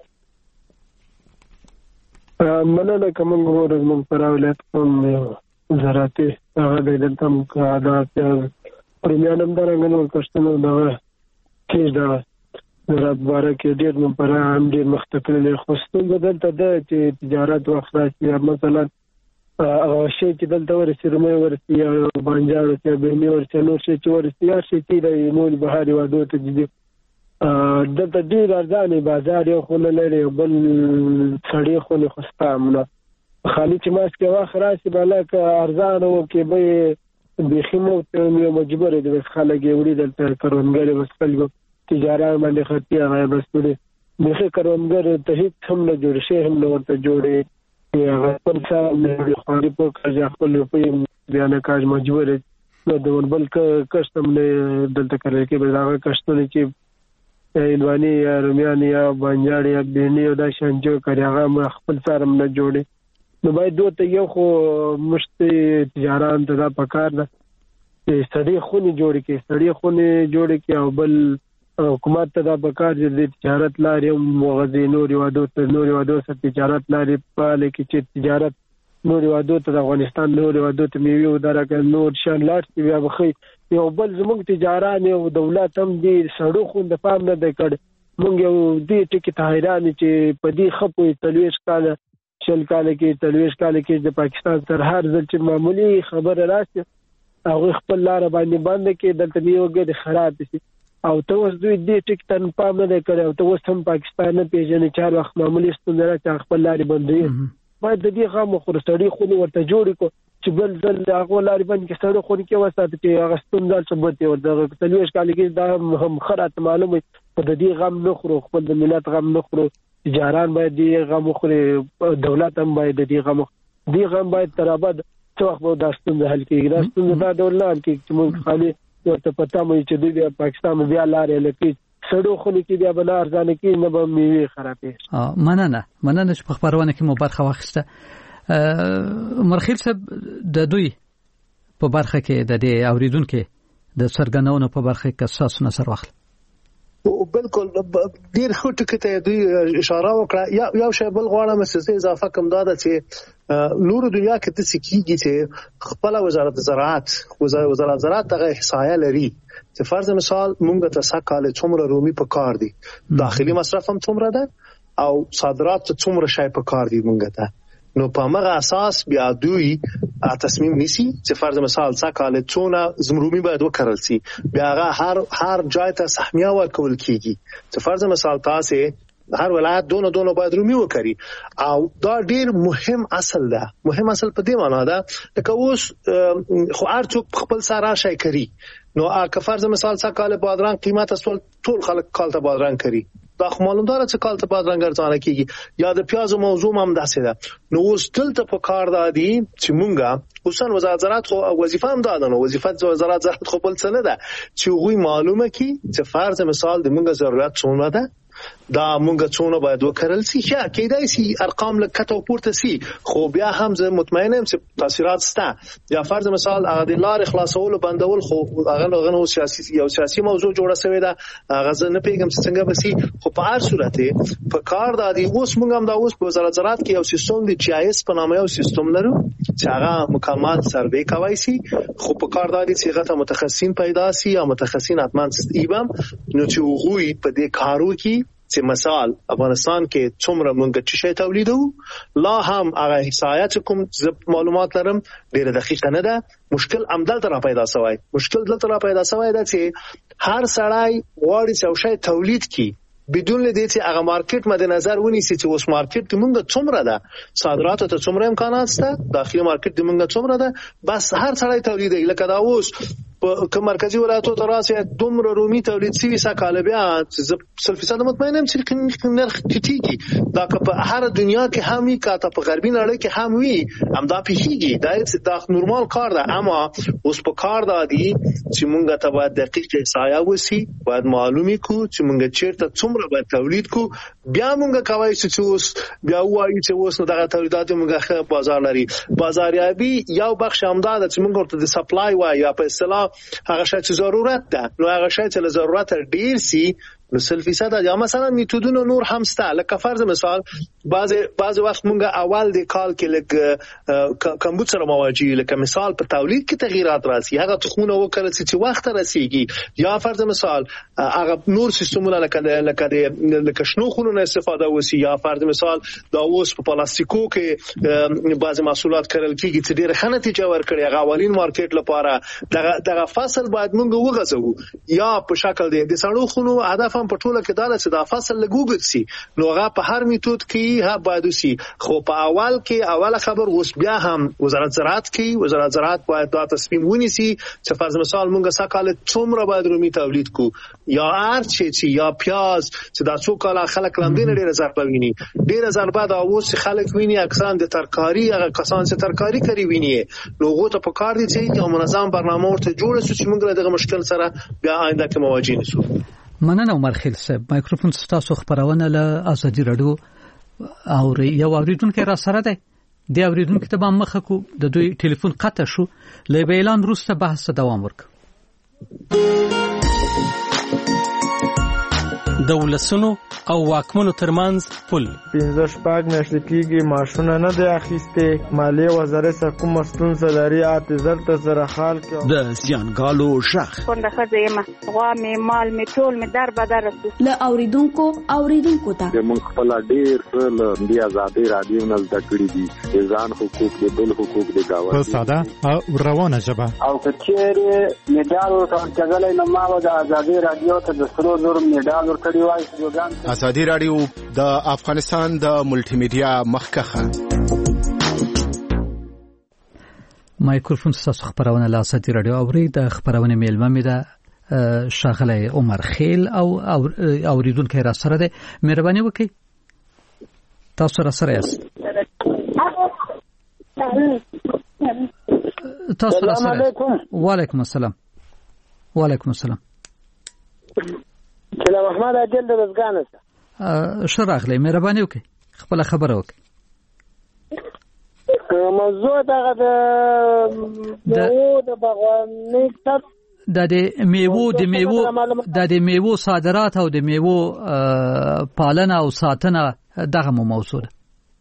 مننه کوم ورځ مون پر ولایت کوم زراعتي هغه د دلتم عادت پرمیانم درنګ نو کښتنو دا کیږي دا زراعت باره کې ډېر مون پر هم ډېر مختلف خوستون بدلته د چې تجارت وخت راځي مثلا هغه شی چې دلته ورسې رومي ورسې یا بانجا ورسې بهمي ورسې نور شي چې ورسې یا شي چې د نور بهاري وادو ته دي دلته ډېر ارزانه بازار یو خو نه لري بل سړی خو نه خستامونه خالي چې ماس کې واخ راسي بالا ارزانه او کې به بخیمو ته یو مجبور دي بس خلک وړي دلته کارونګر بس خلکو تجارت باندې خرڅي هغه بس دې مخه کارونګر ته هیڅ هم نه جوړ شي هم نه ورته جوړي یا خپل څه خالي په کاج خپل په بیان کاج مجبور نو د بل کسٹم نه دلته کوي کې به دا کسٹونه چې ایلوانی یا رومیانی یا بانجاړي یا بینی او دا شانجو کوي هغه خپل سره نه جوړي نو باید دوی ته یو خو مشت تجارت ته دا پکار ده چې سړي خوني جوړي کې سړي خوني جوړي کې او بل حکومت ته دا پکار دي تجارت لارې موغذي نور وادو ته نور وادو سره تجارت لارې په لکه چې تجارت نور وادو ته افغانستان نور وادو ته میوه درکه نور شان لاټ بیا بخي یو بل زموږ تجارت او دولت هم دي سړو خو د پام نه د کړ مونږ یو دې ټکی ته حیران چې په دې خپو تلويش کاله شل کاله کې تلويش کاله کې د پاکستان تر هر ځل چې معمولی خبره راشي هغه خپل لار باندې باندې کې دلته یوګه خراب شي او ته اوس دوی دې ټیک تن پام نه کړي او ته اوس هم پاکستان نه پیژنې چې هر وخت معمولی ستونزه چې خپل لارې بندوي باید د دې غو خو سړی خو ورته جوړ کو چې بل ځل هغه لارې باندې کې سړی خو کې وسات چې هغه ستونزه ثبوت او د تلويش کال کې دا هم خرات معلومه په دې غم نه خورو خپل د ملت غم نه خورو تجاران باید دې غم خوري دولت هم باید دې غم دې غم باید ترابد څو وخت به دا ستونزه حل کیږي دا ستونزه دا دولت کې چې موږ خالي ته پتا مې چې دوی پاکستان بیا لارې لکه سړو خونې کې بیا بل ارزانه کې نه به میوه خرابې. مننه مننه چې په خبرونه کې مو برخه واخیسته. مرخیل صاحب د دوی په برخه کې د دې اوریدونکو د سرګناونو په برخه کې اساس نظر واخل. بالکل ډیر ښه ټکی ته دوی اشاره وکړه یا یو شی بل غواړم چې اضافه کوم دا چې نور دنیا کې د سکیږي چې خپل وزارت زراعت وزارت زراعت دغه احصایه لري چې فرض مثال مونږ ته سکاله څومره رومي په کار دي داخلي مصرف هم څومره ده او صادرات څومره شای په کار دي مونږ ته نو په هغه اساس بیا دوی تصمیم نیسي چې فرض مثال سکاله څونه زمرومي باید وکړل سي بیا هر هر ځای ته سهمیه ورکول کیږي چې فرض مثال تاسو هر ولایت دونه دونه باید رومي وکړي او دا ډیر مهم اصل ده مهم اصل په دې معنی ده چې اوس خو ارڅوک خپل سره شای کوي نو که فرض مثال سکاله بادرنګ قیمت اصل ټول خلک کال ته بادرنګ کوي دا معلومدار چې کال ته بادرنګ ارزانه کیږي یا د پیاز موضوع هم داسې ده نو اوس دلته په کار دادي چې مونږه اوسن وزارت زراعت خو وظیفه هم ده نو وظیفه وزارت زراعت خو بل څه نه ده چې غوي معلومه کی چې فرض مثال د مونږه ضرورت څونه ده دا مونږه څونه باید وکړل سي چې کېدای سي ارقام لکته پورته سي خو بیا هم زه مطمئن یم چې تاثیرات سته یا فرض مثال هغه د لار خلاصول بندول خو هغه غنو سیاسي یو سیاسي موضوع جوړه شوی ده هغه زه نه پیګم چې څنګه بسي خو په هر صورت په کار د دې اوس مونږ هم دا اوس په وزارت زراعت کې یو سیستم دی چې آی اس په نامه یو سیستم لرو چې هغه مکمل سروې کوي سي خو په کار د دې چې هغه متخصصین پیدا سي یا متخصصین اتمن ایبم نو چې وګوي په دې کارو کې چې مثال افغانستان کې څومره مونږ چې شی تولیدو لا هم هغه احصایات کوم معلومات لرم ډیره دقیقه نه ده مشکل عمدل تر پیدا شوی مشکل دلته را پیدا شوی ده چې هر سړی غواړي چې شی تولید کړي بدون لدې چې هغه مارکیټ مد نظر ونیسي چې اوس مارکیټ کې مونږ څومره ده صادرات ته څومره امکانات شته داخلي مارکیټ کې مونږ څومره ده بس هر سړی تولید لکه دا اوس په مرکزی ولایتو ته راسي دومره رومي تولید سوي سکاله بیا صد فیصد مطمئنم چې نرخ ټیټیږي دا په هر دنیا کې همي کاته په غربي نړۍ کې هم وي هم دا پیښیږي دا د نورمال کار ده اما اوس په کار ده دي چې مونږ ته باید دقیق احصایه وسی باید معلومي کو چې مونږ چیرته څومره باید تولید کو بیا مونږ کوي چې اوس بیا وایي چې اوس نو دغه تولیدات مونږه بازار لري بازاریابي یو بخش همدار چې مونږ ورته د سپلای وایي یا په اصطلاح هغه شی چې ضرورت ده نو هغه شی چې ضرورت ډیر سي نو سل فیصد یا مثلا میتودونه نور هم سته لکه فرض مثال بعض بعض وخت مونږه اول د کال کې لګ کمبود سره مواجهه لکه مثال په تولید کې تغیرات راځي هغه تخمونه وکړي چې وخت رسیږي یا فرض مثال هغه نور سیستمونه لکه لکه لکه شنو خونونه استفاده وسی یا فرض مثال دا اوس په پلاستیکو کې بعض محصولات کړل کیږي چې ډیره ښه نتیجه ورکړي هغه اولین مارکیټ لپاره دغه دغه فصل باید مونږ وغځو یا په شکل دی د سړو خونو هدف هم په ټوله کې دا چې دا فصل لګوګت سي نو هغه په هر میتود کې ها باید سي خو په اول کې اوله خبر اوس بیا هم وزارت زراعت کې وزارت زراعت باید دا تصمیم ونیسي چې فرض مثال مونږه سکاله څومره باید رومي تولید کو یا ارچ چې یا پیاز چې دا څو کاله خلک لاندې ډیره ضربه ویني ډیره ضربه دا اوس خلک ویني اکثر د ترکاری هغه کسان چې ترکاری کوي ویني نو غوته په کار دي چې یو منظم برنامه ورته جوړ شي چې مونږ دغه مشکل سره بیا آینده کې مواجه نشو مننه عمر خیل صاحب مایکروفون ستاسو خبرونه له ازادي رادیو او یو اوریدونکو را سره ده د اوریدونکو ته به مخه کو د دوی ټلیفون قطع شو له اعلان وروسته بحث دوام ورک د ولسونو او واکمنو ترمنځ پل پنځه شپږ میاشتې کېږي معاشونه نه دی اخیستې مالیې وزارت څخه کومه ستونزه لري اته زر ته سره حال کې د زیانګالو شخ کونډه ښځه یم غوا مې مال مې ټول مې در بدر رسو له اوریدونکو اوریدونکو ته موږ خپل ډیر څه له دې ازادي رادیو نه زده کړی دي ځان حقوق دي بل حقوق دي گاوه په ساده او روانه ژبه او کچېره میډال ورته ځلای نه ما د ازادي رادیو ته د سرو زور میډال ورکړی ازادي رادیو د افغانستان د ملټي میډیا مخکخه مایکروفون ستاسو خبرونه له ازادي رادیو اوري د خبرونه میلمه مې ده شاغله عمر خیل او اوریدونکو را سره ده مهرباني وکړئ تاسو را سره یاست تاسو را سره وعلیکم السلام وعلیکم السلام سلام احمد اجل د بزګانه شراغله مهرباني وکړئ خپل خبره وکړئ موضوع دغه د میوو د باغوانۍ د میوو د میوو د میوو صادرات او د میوو پالنه او ساتنه دغه موضوع ده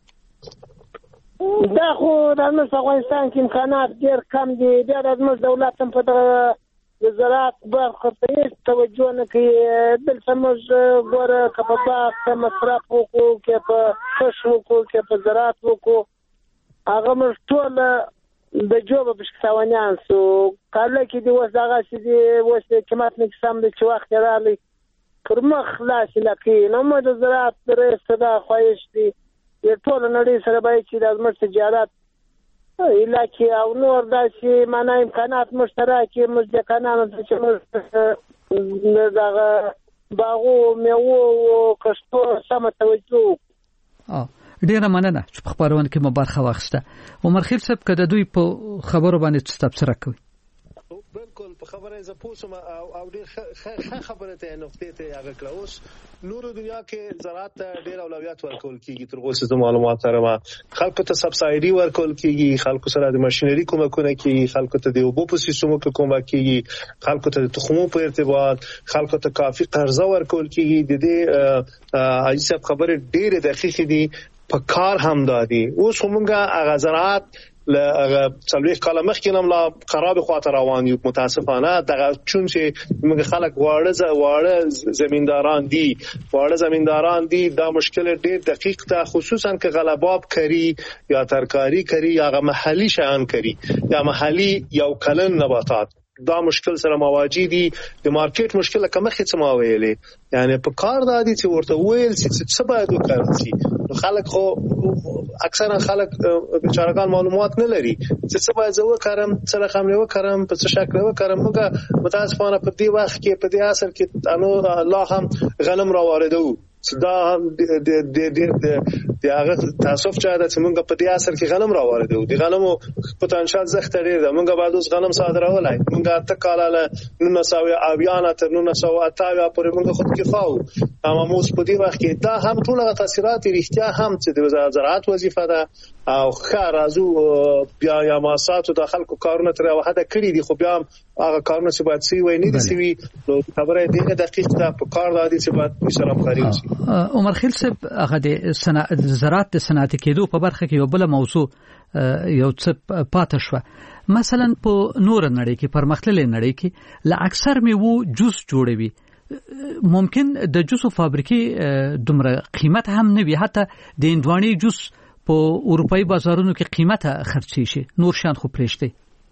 دا خو د افغانستان کې امکانات ډېر کم دي بیا د دولت هم په د زراعت برخه ته هیڅ توجه نه کوي دلته موږ ګوره که په باغ کې مصرف وکړو که په کښت وکړو که په زراعت وکړو هغه موږ ټول د جوبه پشکې تاوانیان سو کاله کې دي اوس دغسې دي اوس د قیمت نه کیسه هم دی چې وخت یې راغلی پر مخ خلاصې لکې نو موږ د زراعت رئیس ته دا خواهش دی د ټولو نړۍ سره باید چې دا زموږ تجارت علاقې او نور داسې معنا امکانات موږ ته راکړي موږ دهقانانو ته چې موږ دغه باغو میوو کښتو سمه توجه وکړو ډیره مننه چې په خبرونه کې مو برخه واخیسته عمر خیل صاحب که د دوی په خبرو باندې څه تبصره کوي بالکل په خبره ز پوسم او ډیر ښه خبره ته نقطې ته هغه کلاوس نور دنیا کې زراعت ډیر اولویت ورکول کیږي تر اوسه د معلومات سره ما خلکو ته سبسایډي ورکول کیږي خلکو سره د ماشينري کومکونه کیږي خلکو ته د اوبو په سیستمو کې کومک کیږي خلکو ته د تخمو په ارتباط خلکو ته کافي قرضه ورکول کیږي د دې ایسه خبره ډیره دقیقه دي په کار هم دادي اوس موږ هغه زراعت ل څلويخ کاله مخکې هم لا خراب خواته روان یو متاسفانه دغه چون چې موږ خلک واړه واړه زمینداران دي واړه زمینداران دي دا مشکل ډېر دقیق ده خصوصا که غلباب کری یا ترکاری کری یا محلي شیان کری یا محلي یو کلن نباتات دا مشکل سره مواجه دي د مارکیټ مشکل کومه څه ما ویلې یعنی په کار د دي چې ورته ویل چې څه باید وکړي خلک خو اکثرا خلک بیچارهګان معلومات نه لري چې څه باید زه وکړم څه رقم یې وکړم په څه شکل وکړم موږ متاسفانه په دې وخت کې په دې اثر کې انو الله هم غنم را واردو دا د د د د هغه تاسف چا د څنګه په دې اثر کې غنم را واردو د غنمو پوتنشل زخت لري دا موږ بعد اوس غنم صادرولای موږ ته کاله نو نساوي اویانا تر نو نساوي اتاوي پر موږ خود کفاو اما موږ په دې وخت کې دا هم ټول تاثیرات اړتیا هم چې د وزارت زراعت وظیفه ده او خارازو بیا یا ماسات د خلکو کارونه تر وحده کړی دي خو بیا هغه کارونه چې باید سی وای نه دي سی وی نو خبره دې دقیق ده په کار د دې چې باید سره مخاري شي عمر خیل صاحب هغه د صنعت زراعت د صنعت کېدو په برخه کې یو بل موضوع یو څه پاتې شو مثلا په نور نړۍ کې پرمختللې نړۍ کې لا اکثر میوه جوس جوړوي ممکن د جوسو فابریکې دومره قیمت هم نه وي حتی د اندواني جوس په اروپאי بازارونو کې قیمت خرڅي شي نور شان خو پرېشته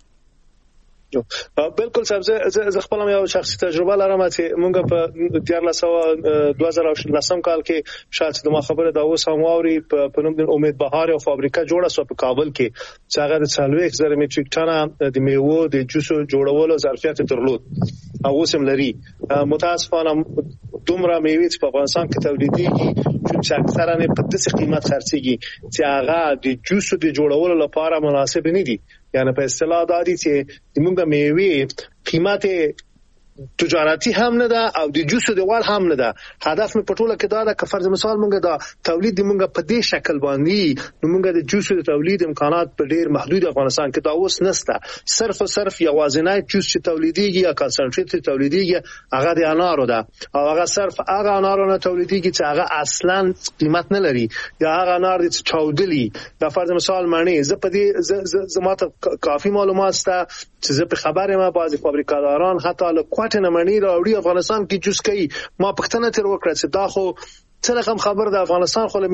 بالکل صاحب زه خپل یو شخصي تجربه لرم چې مونږ په دیارلس او دوه زره او لسم کال کې شاید د ما خبره دا اوس هم واوري په نوم د امید بهار او فابریکه جوړه شو په کابل کې چې هغه د څلويخ زره میټریک ټنه د میوه د جوسو جوړولو ظرفیت درلود او اوس هم لري متاسفانه دومره میوه چې په افغانستان کې تولیدېږي چې اکثرا په داسې قیمت خرڅيږي چې هغه د جوسو د جوړولو لپاره مناسب نه دي یعنی په اصطلاح دا دي چې موږ میوه قیمت تجارتی هم نه ده او د جوسو د وال هم نه ده هدف مې پټوله کې دا ده که فرض مثال موږ دا تولید موږ په دې شکل باندې نو موږ د جوسو د تولید امکانات په ډیر محدود افغانستان کې دا اوس نشته صرف او صرف یوازینی جوس چې تولیديږي یا کنسنټریټ تولیديږي هغه د انارو ده او هغه صرف هغه انارو نه تولیديږي چې هغه اصلا قیمت نه لري یا هغه انار چې چاودلی دا فرض مثال معنی زه په دې زماته کافي معلومات سته چې زه په خبره ما بعضی فابریکاداران حتی له کوټه منی راوړي افغانستان کې جوس کوي ما پښتنه تر وکړه چې دا خو څه رقم خبر د افغانستان خو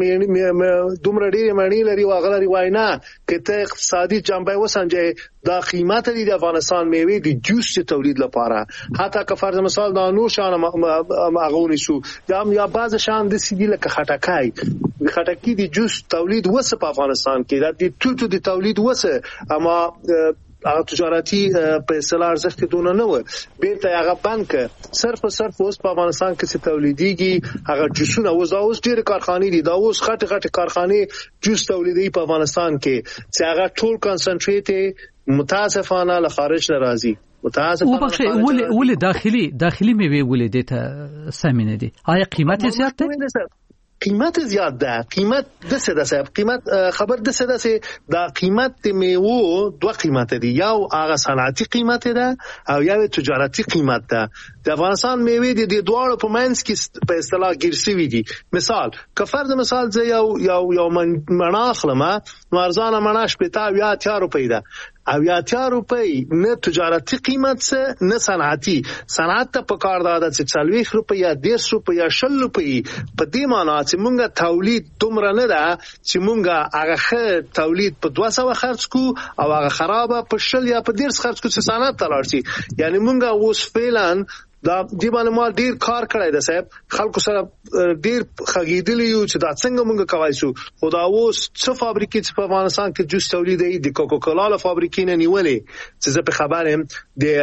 دومره ډیره معنی لري او غلري واینا کې ته اقتصادي جنبه وسنجه دا قیمت دي د افغانستان میوه د جوس تولید لپاره حتی که فرض مثال دا نور شان مغونی شو یا یا بعض شان د سیدی لکه خټکای خټکی د جوس تولید وسه په افغانستان کې د توتو د تولید وسه اما هغه تجارتي په اصطلاح ارزښت دونه نه و بیرته هغه بانک صرف صرف اوس په افغانستان کې څه تولیديږي هغه جوسونه اوس اوس ډېر کارخانې دي دا اوس خټه خټه کارخانې جوس تولیدي په افغانستان کې چې هغه ټول کنسنټریټ متاسفانه له خارج نه راځي متاسفانه وبخښه ولې ولې داخلي داخلي میوه ولې دته سمینه دي آیا قیمت زیات دی قیمت زیاد ده قیمت د څه ده صاحب قیمت خبر د څه ده چې دا قیمت میوه دوه قیمت دي یو هغه صنعتي قیمت ده او یو تجارتي قیمت ده د افغانستان میوه دي د دوه په منځ کې په اصطلاح ګرځوي دي مثال که فرض مثال زه یو یو یو مناخلمه مرزانه مناش په تا یا تیار روپۍ ده او یا تیار روپۍ نه تجارتي قیمت څه نه صنعتي صنعت ته په کار ده چې څلويخ روپۍ یا ډېر روپۍ یا شل روپۍ په دې معنی چې مونږه تولید دومره نه ده چې مونږه هغه تولید په دوه سوه خرڅ کو او هغه خرابه په شل یا په ډېر خرڅ کو چې صنعت ته لاړ شي یعنی مونږه اوس فعلا دا دی باندې ما ډیر کار کړی دی صاحب خلکو سره ډیر خګیدلی یو چې دا څنګه مونږ کوي شو خدا اوس څه فابریکې چې په افغانستان کې جوس تولیدوي د کوکاکولا له فابریکې نه نیولې چې زه په خبره يم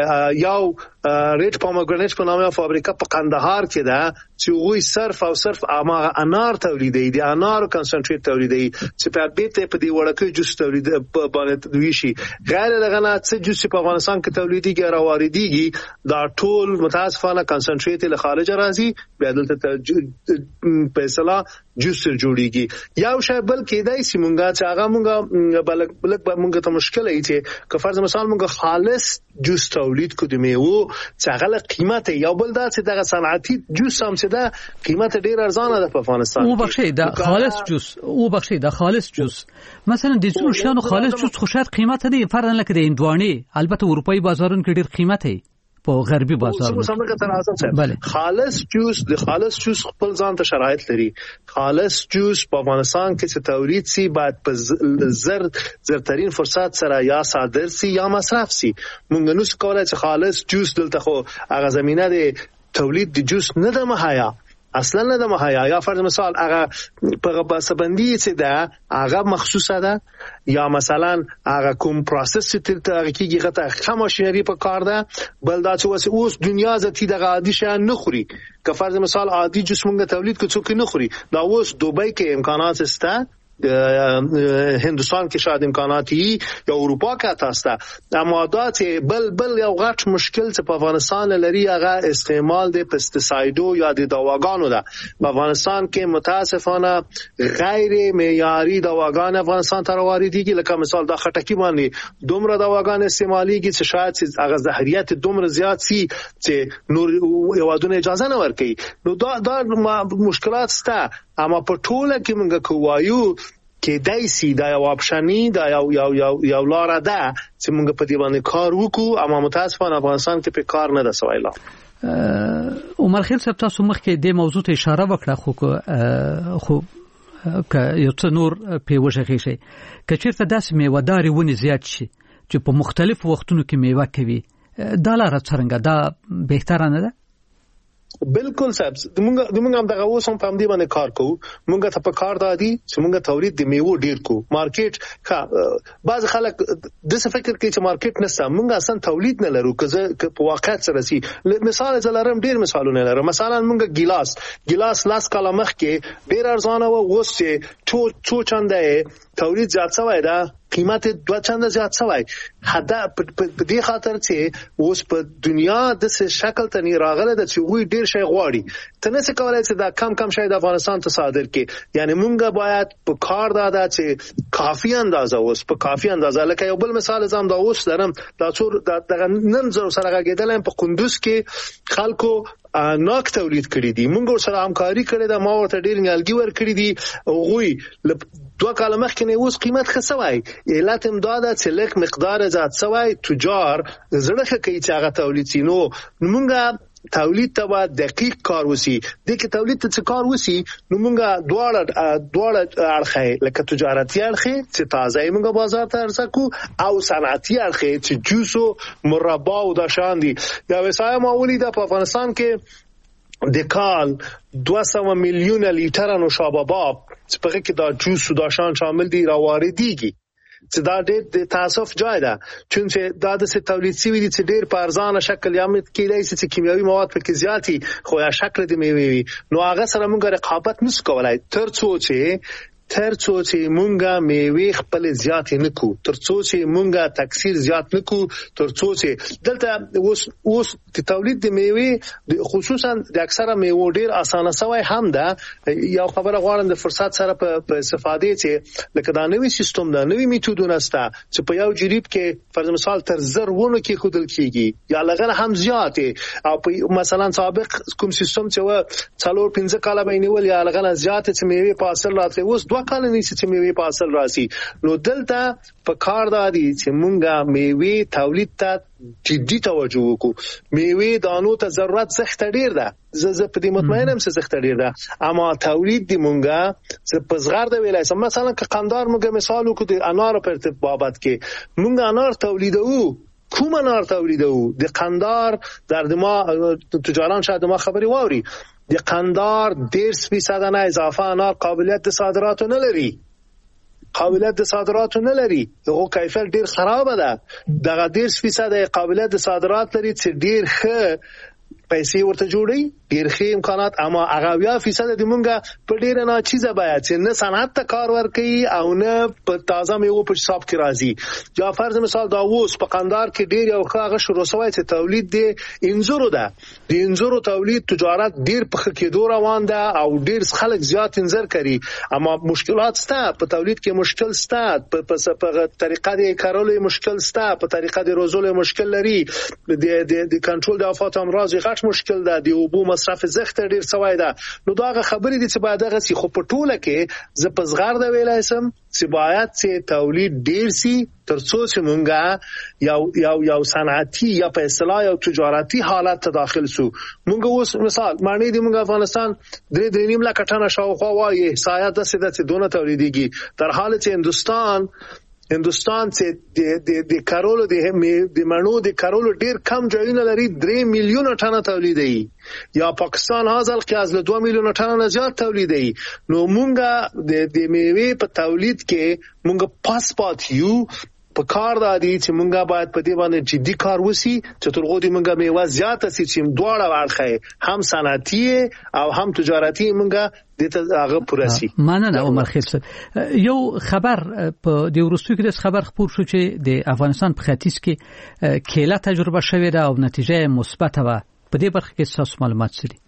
د یو ریډ پومګرانټ په نامه فابریکه په قندهار کې ده چې وی صرف او صرف اماغه انار تولیدوي د انار کنسنټریټ تولیدوي چې په بیت په دی وړکې جوس تولید باندې دوی شي غیر لغنه چې جوس په افغانستان کې تولیديږي را واردېږي دا ټول متاسفانه کنسنټریټ له خارج راځي بیا دلته په اصطلاح جوس جوړیږي یو شی بل کېدای سي مونږه چې هغه مونږه بلک بلک مونږه ته مشکل ای چې که فرض مثال مونږه خالص جوس تولید کو د میوه چې هغه له قیمت یو بل دا چې دغه صنعتي جوس هم چې دا قیمت ډیر ارزانه ده په افغانستان او بخښي دا خالص جوس او بخښي دا خالص جوس مثلا د څو شانو خالص جوس خو شاید قیمت دی فرضاً لکه د هندواني البته اروپאי بازارونو کې ډیر قیمت دی په غربي بازارونو بله خالص جوس د خالص جوس خپل ځان ته شرایط لري خالص جوس په افغانستان کې چې تولید سي باید په زر زرترین فرصت سره یا صادر سي یا مصرف سي مونږ نو څه کولای چې خالص جوس دلته خو هغه زمينه د تولید د جوس نه د مهیا اصلا نه د مهیا یا فرض مثال هغه په بسبندي چې ده هغه مخصوصه ده یا مثلا هغه کوم پروسس چې ته کیږي غته خام ماشينري په کار ده بل دا چې اوس دنیا زتی د عادي شان نه خوري که فرض مثال عادي جوس مونږ تولید کو څوک نه خوري دا اوس دوبۍ کې امکانات سته هندوستان کې شاید امکانات وي یا اروپا کې تاسو اما دا چې بل بل یو غټ مشکل چې په افغانستان لري هغه استعمال د پستیسایدو یا د دواګانو ده په افغانستان کې متاسفانه غیر معیاري دواګان افغانستان ته واردېږي لکه مثال د خټکی باندې دومره دواګان استعماليږي چې شاید هغه زهريات دومره زیات سي چې نور یوادونه اجازه نه ورکړي نو دا دا مشکلات سته اما په ټوله کې موږ کوایو کې دایسي دا یو اپشنی دا یو یو یو یو لار ده چې موږ په دې باندې کار وکړو اما متاسفانه افغانستان کې په کار نه ده سوایلا عمر خیل صاحب تاسو مخکې د موضوع ته اشاره وکړه خو خو که یو څه نور په وژغې شي که چیرته داسې میوهداري ونې زیات شي چې په مختلفو وختونو کې میوه کوي دا لاره څنګه دا بهتره نه ده بالکل صاحب دمونږ دمونږ هم دغه اوس هم په دې باندې کار کوو مونږ ته په کار دادي چې مونږ تولید د میوه ډیر کو مارکیټ ښه بعض خلک د څه فکر کوي چې مارکیټ نشته مونږ اصلا تولید نه لرو که په واقعیت سره سي مثال زلارم ډیر مثالونه لرم مثلا مونږ ګلاس ګلاس لاس کاله مخ کې ډیر ارزانه و اوس چې څو څو چنده تولید زیات شوی دا قیمت دوه چنده زیات شوی حدا په دې خاطر چې اوس په دنیا د څه شکل ته نه راغله د چې وی ډیر شي غواړي ته نه څه کولای چې دا کم کم شي د افغانستان ته صادر کړي یعنی مونږ باید په کار دادا چې کافي اندازه اوس په کافي اندازه لکه یو بل مثال زم دا اوس درم دا څور د نن زر سره غږیدل په قندوز کې خلکو ناک تولید کړی دي مونږ سره همکاري کړې ده ما ورته ډیر نیالګي ور کړی دي غوي دوه کاله مخکې نه اوس قیمت خسوي علت امداد چې لک مقدار زیات سوي تجار زړه کوي چې هغه تولید سينو مونږه تولید ته با دقیق کار وسی د کې تولید ته کار وسی نو مونږه دواړه دواړه اړخه لکه تجارتي اړخه چې تازه مونږه بازار ته ارسکو او صنعتي اړخه چې جوس مربا او د شان دي دا وسایه معمولی د افغانستان کې د کال دوه سوه میلیون لیټر نوشاباب چې په کې دا جوس او دا شان شامل دي راواردېږي چې دا ډېر د تاسف جای ده چونکه دا د تولید سوي دي چې ډېر په ارزانه شکل یا مت کېدای چې کیمیاوي مواد په کې زیاتی خو یا شکل د میوي نو هغه سره موږ رقابت نشو کولای تر څو چې تر څو چې مونږه میوه خپل زیات نه کو تر څو چې مونږه تکثیر زیات نه کو تر څو چې دلته اوس اوس د تولید د میوه خصوصا د اکثره میوه ډیر اسانه سوی هم ده یو خبره غواړم د فرصت سره په استفاده چې لکه دا نوې سیستم ده نوې میتودونه سته چې په یو جریب کې فرض مثال تر زر ونه کې خودل کیږي یا لغه هم زیاته او مثلا سابق کوم سیستم چې و څلور پنځه کاله بینول یا لغه زیاته چې میوه په اصل راځي اوس کله نشي چې میوه په اصل راسي نو دلته په کار دادي چې مونږه میوه تولید ته جدي توجه وکړو میوه دانو ته ضرورت زخت ډیر ده زه په دې مطمئنم چې زخت ډیر ده اما تولید دی مونږه چې په صغر د ویلای سم مثلا که قندار مونږه مثال وکړو د انار په ارتباط بابت کې مونږه انار تولیدو کوم انار تولیدو د قندار در دما تجاران شاید ما خبري واوري د قندار ډیر فیصد نه اضافه انار قابلیت د صادراتو نه لري قابلیت د صادراتو نه لري هغه کیفیت ډیر خراب ده دغه ډیر فیصد قابلیت د صادرات لري چې ډیر ښه پیسې ورته جوړي ډیر ښه امکانات، اما هغه بیا فیصد د مونږه په ډیره ناچیزه بیه چې نه صنعت ته کار ورکوي او نه په تازه میوه په حساب کې راځي. یا فرض مثال دا اوس په قندهار کې ډیر یو ښه هغه شروع شوی چې تولید د انځرو ده، د انځرو تولید تجارت ډیر په ښه کېدو روان ده او ډیر خلک زیات انځر کوي، اما مشکلات شته په تولید کې، مشکل شته په په طریقه د کارولو مشکل شته، په طریقه د روزولو مشکل لري، د د کنټرول د آفات امراض غټ مشکل ده، د اوبو مصرف زخت ډیر سوی ده. نو دا هغه خبرې دي چې باید هغه سي، خو په ټوله کې ز په زغر د ویلای سم چې باید چې تولید ډیر سي ترڅو چې مونږه یو یو یو صنعتي یا په اصطلاح یو تجارتي حالت ته داخل سو. مونږ اوس مثال معنی دی مونږ افغانستان درې درې نیم لک ټنه شاوخوا وایي سایه د سده چې دونه تولیديږي، در حال چې هندستان هندستان چې د د د کارولو د د مڼو د کارولو ډیر کم ځایونه لري، درې میلیونه ټنه تولیدي، یا پاکستان هاذل کې از له دوه میلیونه ټنه نه زیات تولیدي. نو مونږه د د میوې په تولید کې مونږ پاس پات یو په کار دادي چې مونږه باید په دې باندې جدي کار وسی چې ترغو دې مونږه میوه زیاته سي چې دواړه ورخه هم صنعتي او هم تجارتي مونږه دته هغه پرسي. مننه عمر خیل صاحب. یو خبر په د ورستو کې خبر خبر شو چې د افغانستان په ختیځ کې کېله تجربه شوې ده او نتیجه مثبت و. په دې برخه کې تاسو معلومات سری؟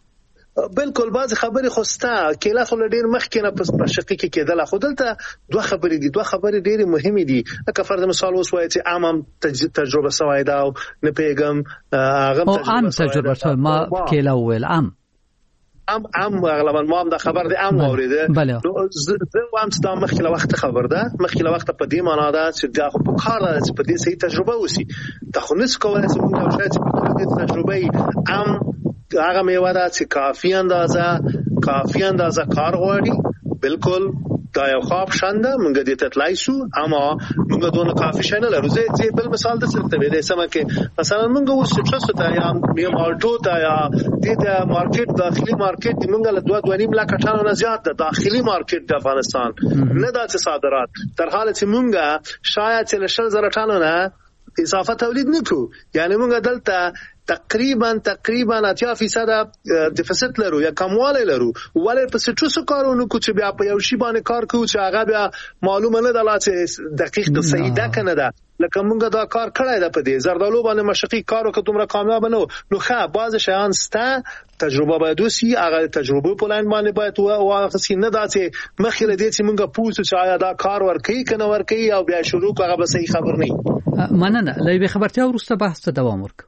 بالکل بعض خبرې خوسته کېله خو ډیر مخکې نه په شقي کې کېدله، خو دلته دوه خبرې دي، دوه خبرې ډېرې مهمې دي. لکه فرض مثال اوس وایي چې عام هم تجربه سوی ده او نه پیغام هغه عام تجربه سوی ما کېله وویل عام ام ام غالبا ما هم دا خبر دی ام اوریده. نو زه هم ستاسو مخکې له وخت خبر ده، مخکې له وخت په دې معنا ده چې دا خو په کار ده چې په دې صحیح تجربه وسی. دا خو نس کولای چې موږ او شاید په دې تجربه ام هغه میوه ده چې کافي اندازه کافي اندازه کار غواړي. بالکل دا یو خواب شانده مونږ دې تطلای شو، اما مونږ دونه کافي شنه لرو. زه بل مثال د څه ته ویلې سم کې مثلا مونږ اوس چې څه ته یا مې مالټو ته یا د مارکیټ داخلي مارکیټ مونږ له دوه دوه نیم لک ټنه نه زیات د داخلي مارکیټ د افغانستان نه دا چې صادرات تر حاله چې مونږ شاید چې لشل زره ټنه نه اضافه تولید نکو، یعنی مونږ دلته تقریبا تقریبا اتیا فیصد ډیفیسیټ لرو یا کموالی لرو. ولې په څه کارونه کو چې بیا په یو شی باندې کار کوو چې هغه بیا معلومه نه ده لا چې دقیق د صحیح ده کنه ده. لکه مونږ دا کار کړی ده په دې زردالو باندې مشقي کارو که دومره کامیاب نه نو ښه بعض شیان سته تجربه باید وسی، هغه تجربه په لاین باندې باید واخصي نه دا چې مخکې دې چې مونږ پوسو چې آیا دا کار ورکوي کنه ورکوي او بیا شروع هغه به صحیح خبر نه. مننه. لایو خبرتیا وروسته بحث ته دوام ورک.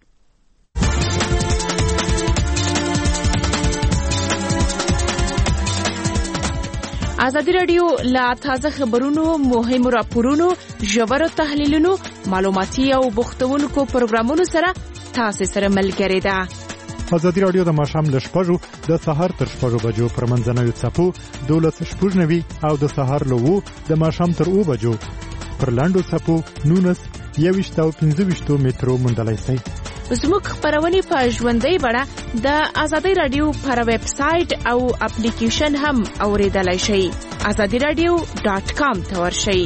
ازادي رادیو لا تازه خبرونو، مهم راپورونو، ژور تحلیلونو، معلوماتي او بوختونکو پروګرامونو سره تاسو سره ملګری ده. ازادي رادیو د ماښام له شپږو د سهار تر شپږو بجو پر منځنوي څپو دولس شپږ نوي او د سهار له وو د ماښام تر اوو بجو پر لاندو څپو نونس یويشت او پنځه ویشت مترو موندلای شئ. زموږ خبرونه په ژوندۍ بڼه د ازادي رادیو پر ویب سټ او اپلیکیشن هم اوریدلای شئ. azadi radio dot com ته ورشئ.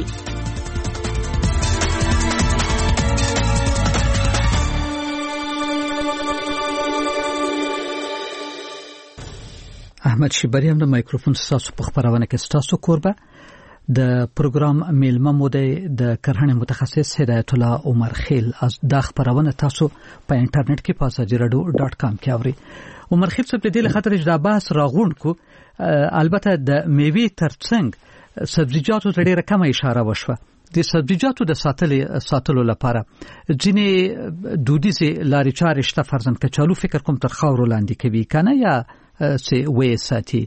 احمد شیبری هم د مایکروفون تاسو په خبرونه کې تاسو کوربه د پروګرام میلمه مودې د کرهنې متخصص هدایت الله عمر خیل از د خبرونه تاسو په انټرنیټ کې په azadi radio dot com کې اوري. عمر خیل څه په دې خاطر چې دا بحث راغون کو البته د میوه ترڅنګ سبزیجاتو ته ډیره کم اشاره وشوه. د سبزیجاتو د ساتلې ساتلو لپاره ځینې دودیزه لارې چارې شته، فرضاً کچالو فکر کوم تر خاور لاندې کوي کنه یا سي وې ساتي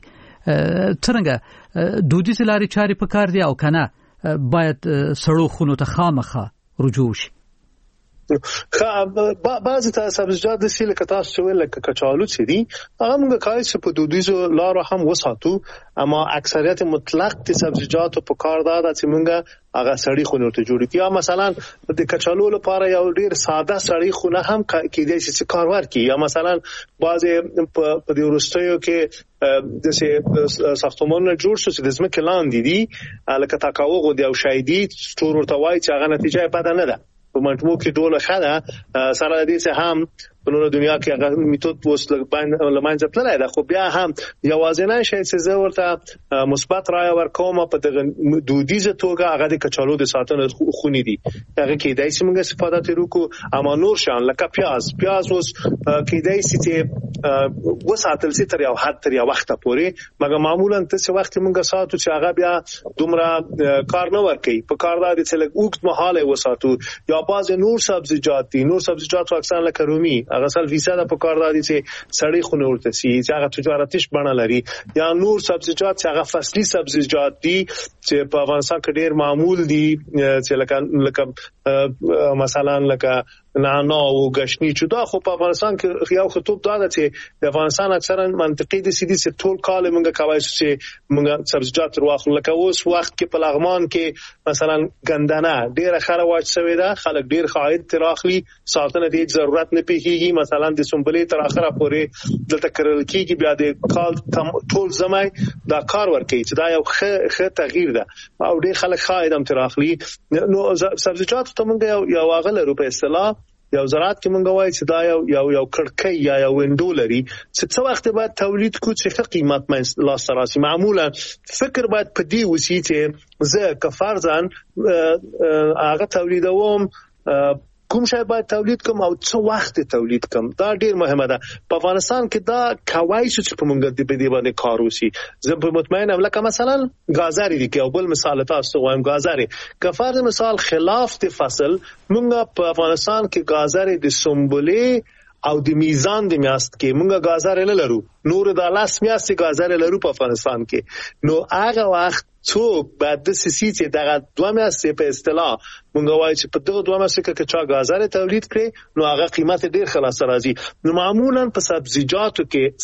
څنګه دودیزه لارې چارې په کار دي او کنه باید سړو خونو ته خامخه رجوع شي. خا بعضی تا سبزیجات د سیل کتا شوی لکه کچالو چې دي هغه موږ کای چې په دودیزو لارو هم وساتو، اما اکثریت مطلق د سبزیجاتو په کار دا چې موږ هغه سړی خونه ته جوړ کړو. یا مثلا د کچالو لپاره یو ډیر ساده سړی خونه هم کېدای شي چې کار ورکړي، یا مثلا بعضی په د ورستیو کې د سه ساختمانونه جوړ شو چې د ځمکې لاندې دي لکه تاکاوغو دی او شایدي ستور ورته وایي چې هغه نتیجه بده نه ده. په منټمو کې ډول خاله سره دې څه هم په نور دنیا کې هغه میتود اوس باندې لمانځه تللی دا خو بیا هم یوازینی شی چې زه ورته مثبت رایه ورکوم په دغه دودیزه توګه هغه د کچالو د ساتنه خونې دي هغه کې دای چې موږ استفاده وکړو اما نور شان لکه پیاز پیاز اوس کې دای چې وساتل سي تر یو حد تر یو وخت پورې مګر معمولا ته وخت موږ ساتو چې هغه بیا دومره کار نه ورکي په کار دا چې لږ وخت مهاله وساتو یا باز نور سبزیجات دي نور سبزیجات اکثر لکه رومي هغه سل فیصد په کار دا دي چې سړی خو نور ته سي چې هغه تجارتیش بڼه لري یا نور سبزیجات چې هغه فصلي سبزیجات دي چې په افغانستان کې ډیر معمول دي چې لکه لکه مثلا لکه نعناع او غشنی چې دا خو په افغانستان کې یو خطوب دا ده چې د افغانستان اکثرا منطقي دي سيدي چې ټول کال موږ کوي چې موږ سبزیجات واخلو لکه اوس وخت کې په لغمان کې مثلا ګندنه ډیره خره واچ شوی ده خلک ډیر خاید تراخلی ساتنه دې ضرورت نه پیږي مثلا د سنبلې تر اخره پورې دلته کرل کېږي بیا د کال ټول زمای دا کار ورکوي چې دا یو ښه ښه تغییر ده او ډیر خلک خاید هم تراخلی نو سبزیجات ته موږ یو واغله روپې اصطلاح یو زراعت کې مونږ وایي چې دا یو یو یو کړکۍ یا یو وینډو لري چې څو وخت بعد تولید کو چې ښه قیمت مې لاس راسي معمولا فکر باید په دې وسی چې زه کفارزان هغه تولیدوم کوم شی باید تولید کوم او څو وخت تولید کوم دا ډیر مهمه ده په افغانستان کې دا کوي چې په مونږ د دې باندې کار وسی زه په مطمئن ام لکه مثلا غازاری دی کې او بل مثال تاسو وایم غازاری کفار مثال خلاف د فصل مونږ په افغانستان کې غازاری د سنبلې او د میزان د میاست کې مونږ غازاری لرو نور د لاس میاست غازاری لرو په افغانستان کې نو هغه وخت څوک بعد د سيسي چې دغه دوه میاشتې په اصطلاح مونږ وایي چې په دغه دوه میاشتې کې چې غازاره تولید کړي نو هغه قیمت ډیر خلاص راځي نو معمولا په سبزیجاتو کې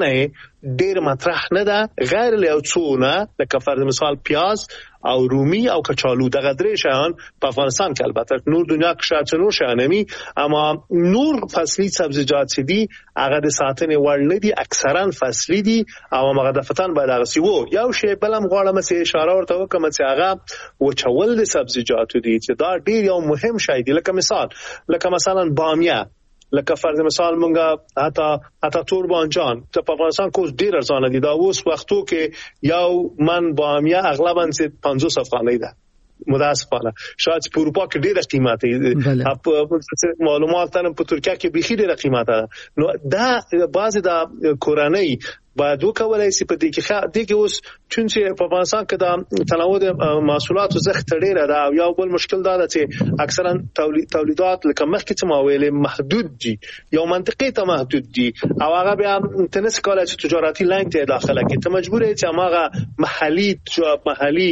ساتنه ډیر مطرح نه ده غیر له څونه لکه فرض مثال پیاز او رومي او کچالو دغه درې شیان په افغانستان کې البته نور دنیا کې شاید نور شانمي اما نور فصلي سبزیجات دي هغه د ساتنې وړ نه دي اکثرا فصلي دي او مغدفتان باید هغه سی وو یو شی بلم غواړم چې اشاره ورته وکم چې هغه وچول د سبزیجاتو دي چې دا ډیر یو مهم شی دی لکه مثال لکه مثلا بامیه لکه فرض مثال مونږه حتی حتی تور بانجان ته په افغانستان کې ډیر ارزانه دي دا اوس وختو کې یو من بامیه اغلبا پنځوس افغانۍ ده متاسفانه شاید په اروپا کې ډیره قیمت دی په معلومات ترم په ترکیه کې به ډیره قیمت ده نو دا بعضی د کورنۍ باید وکولای شي په دې کې د کې اوس چې په افغانستان کې د تنوع د محصولاتو زخت ډیره ده او یو بل مشکل دا ده چې اکثرا تولیدات لکه مخکې څه ما ویلې محدود دي یو منطقي ته محدود دي او هغه بیا تنس کولای چې تجارتي لاین ته داخله کې ته مجبور یې چې هغه محلي محلي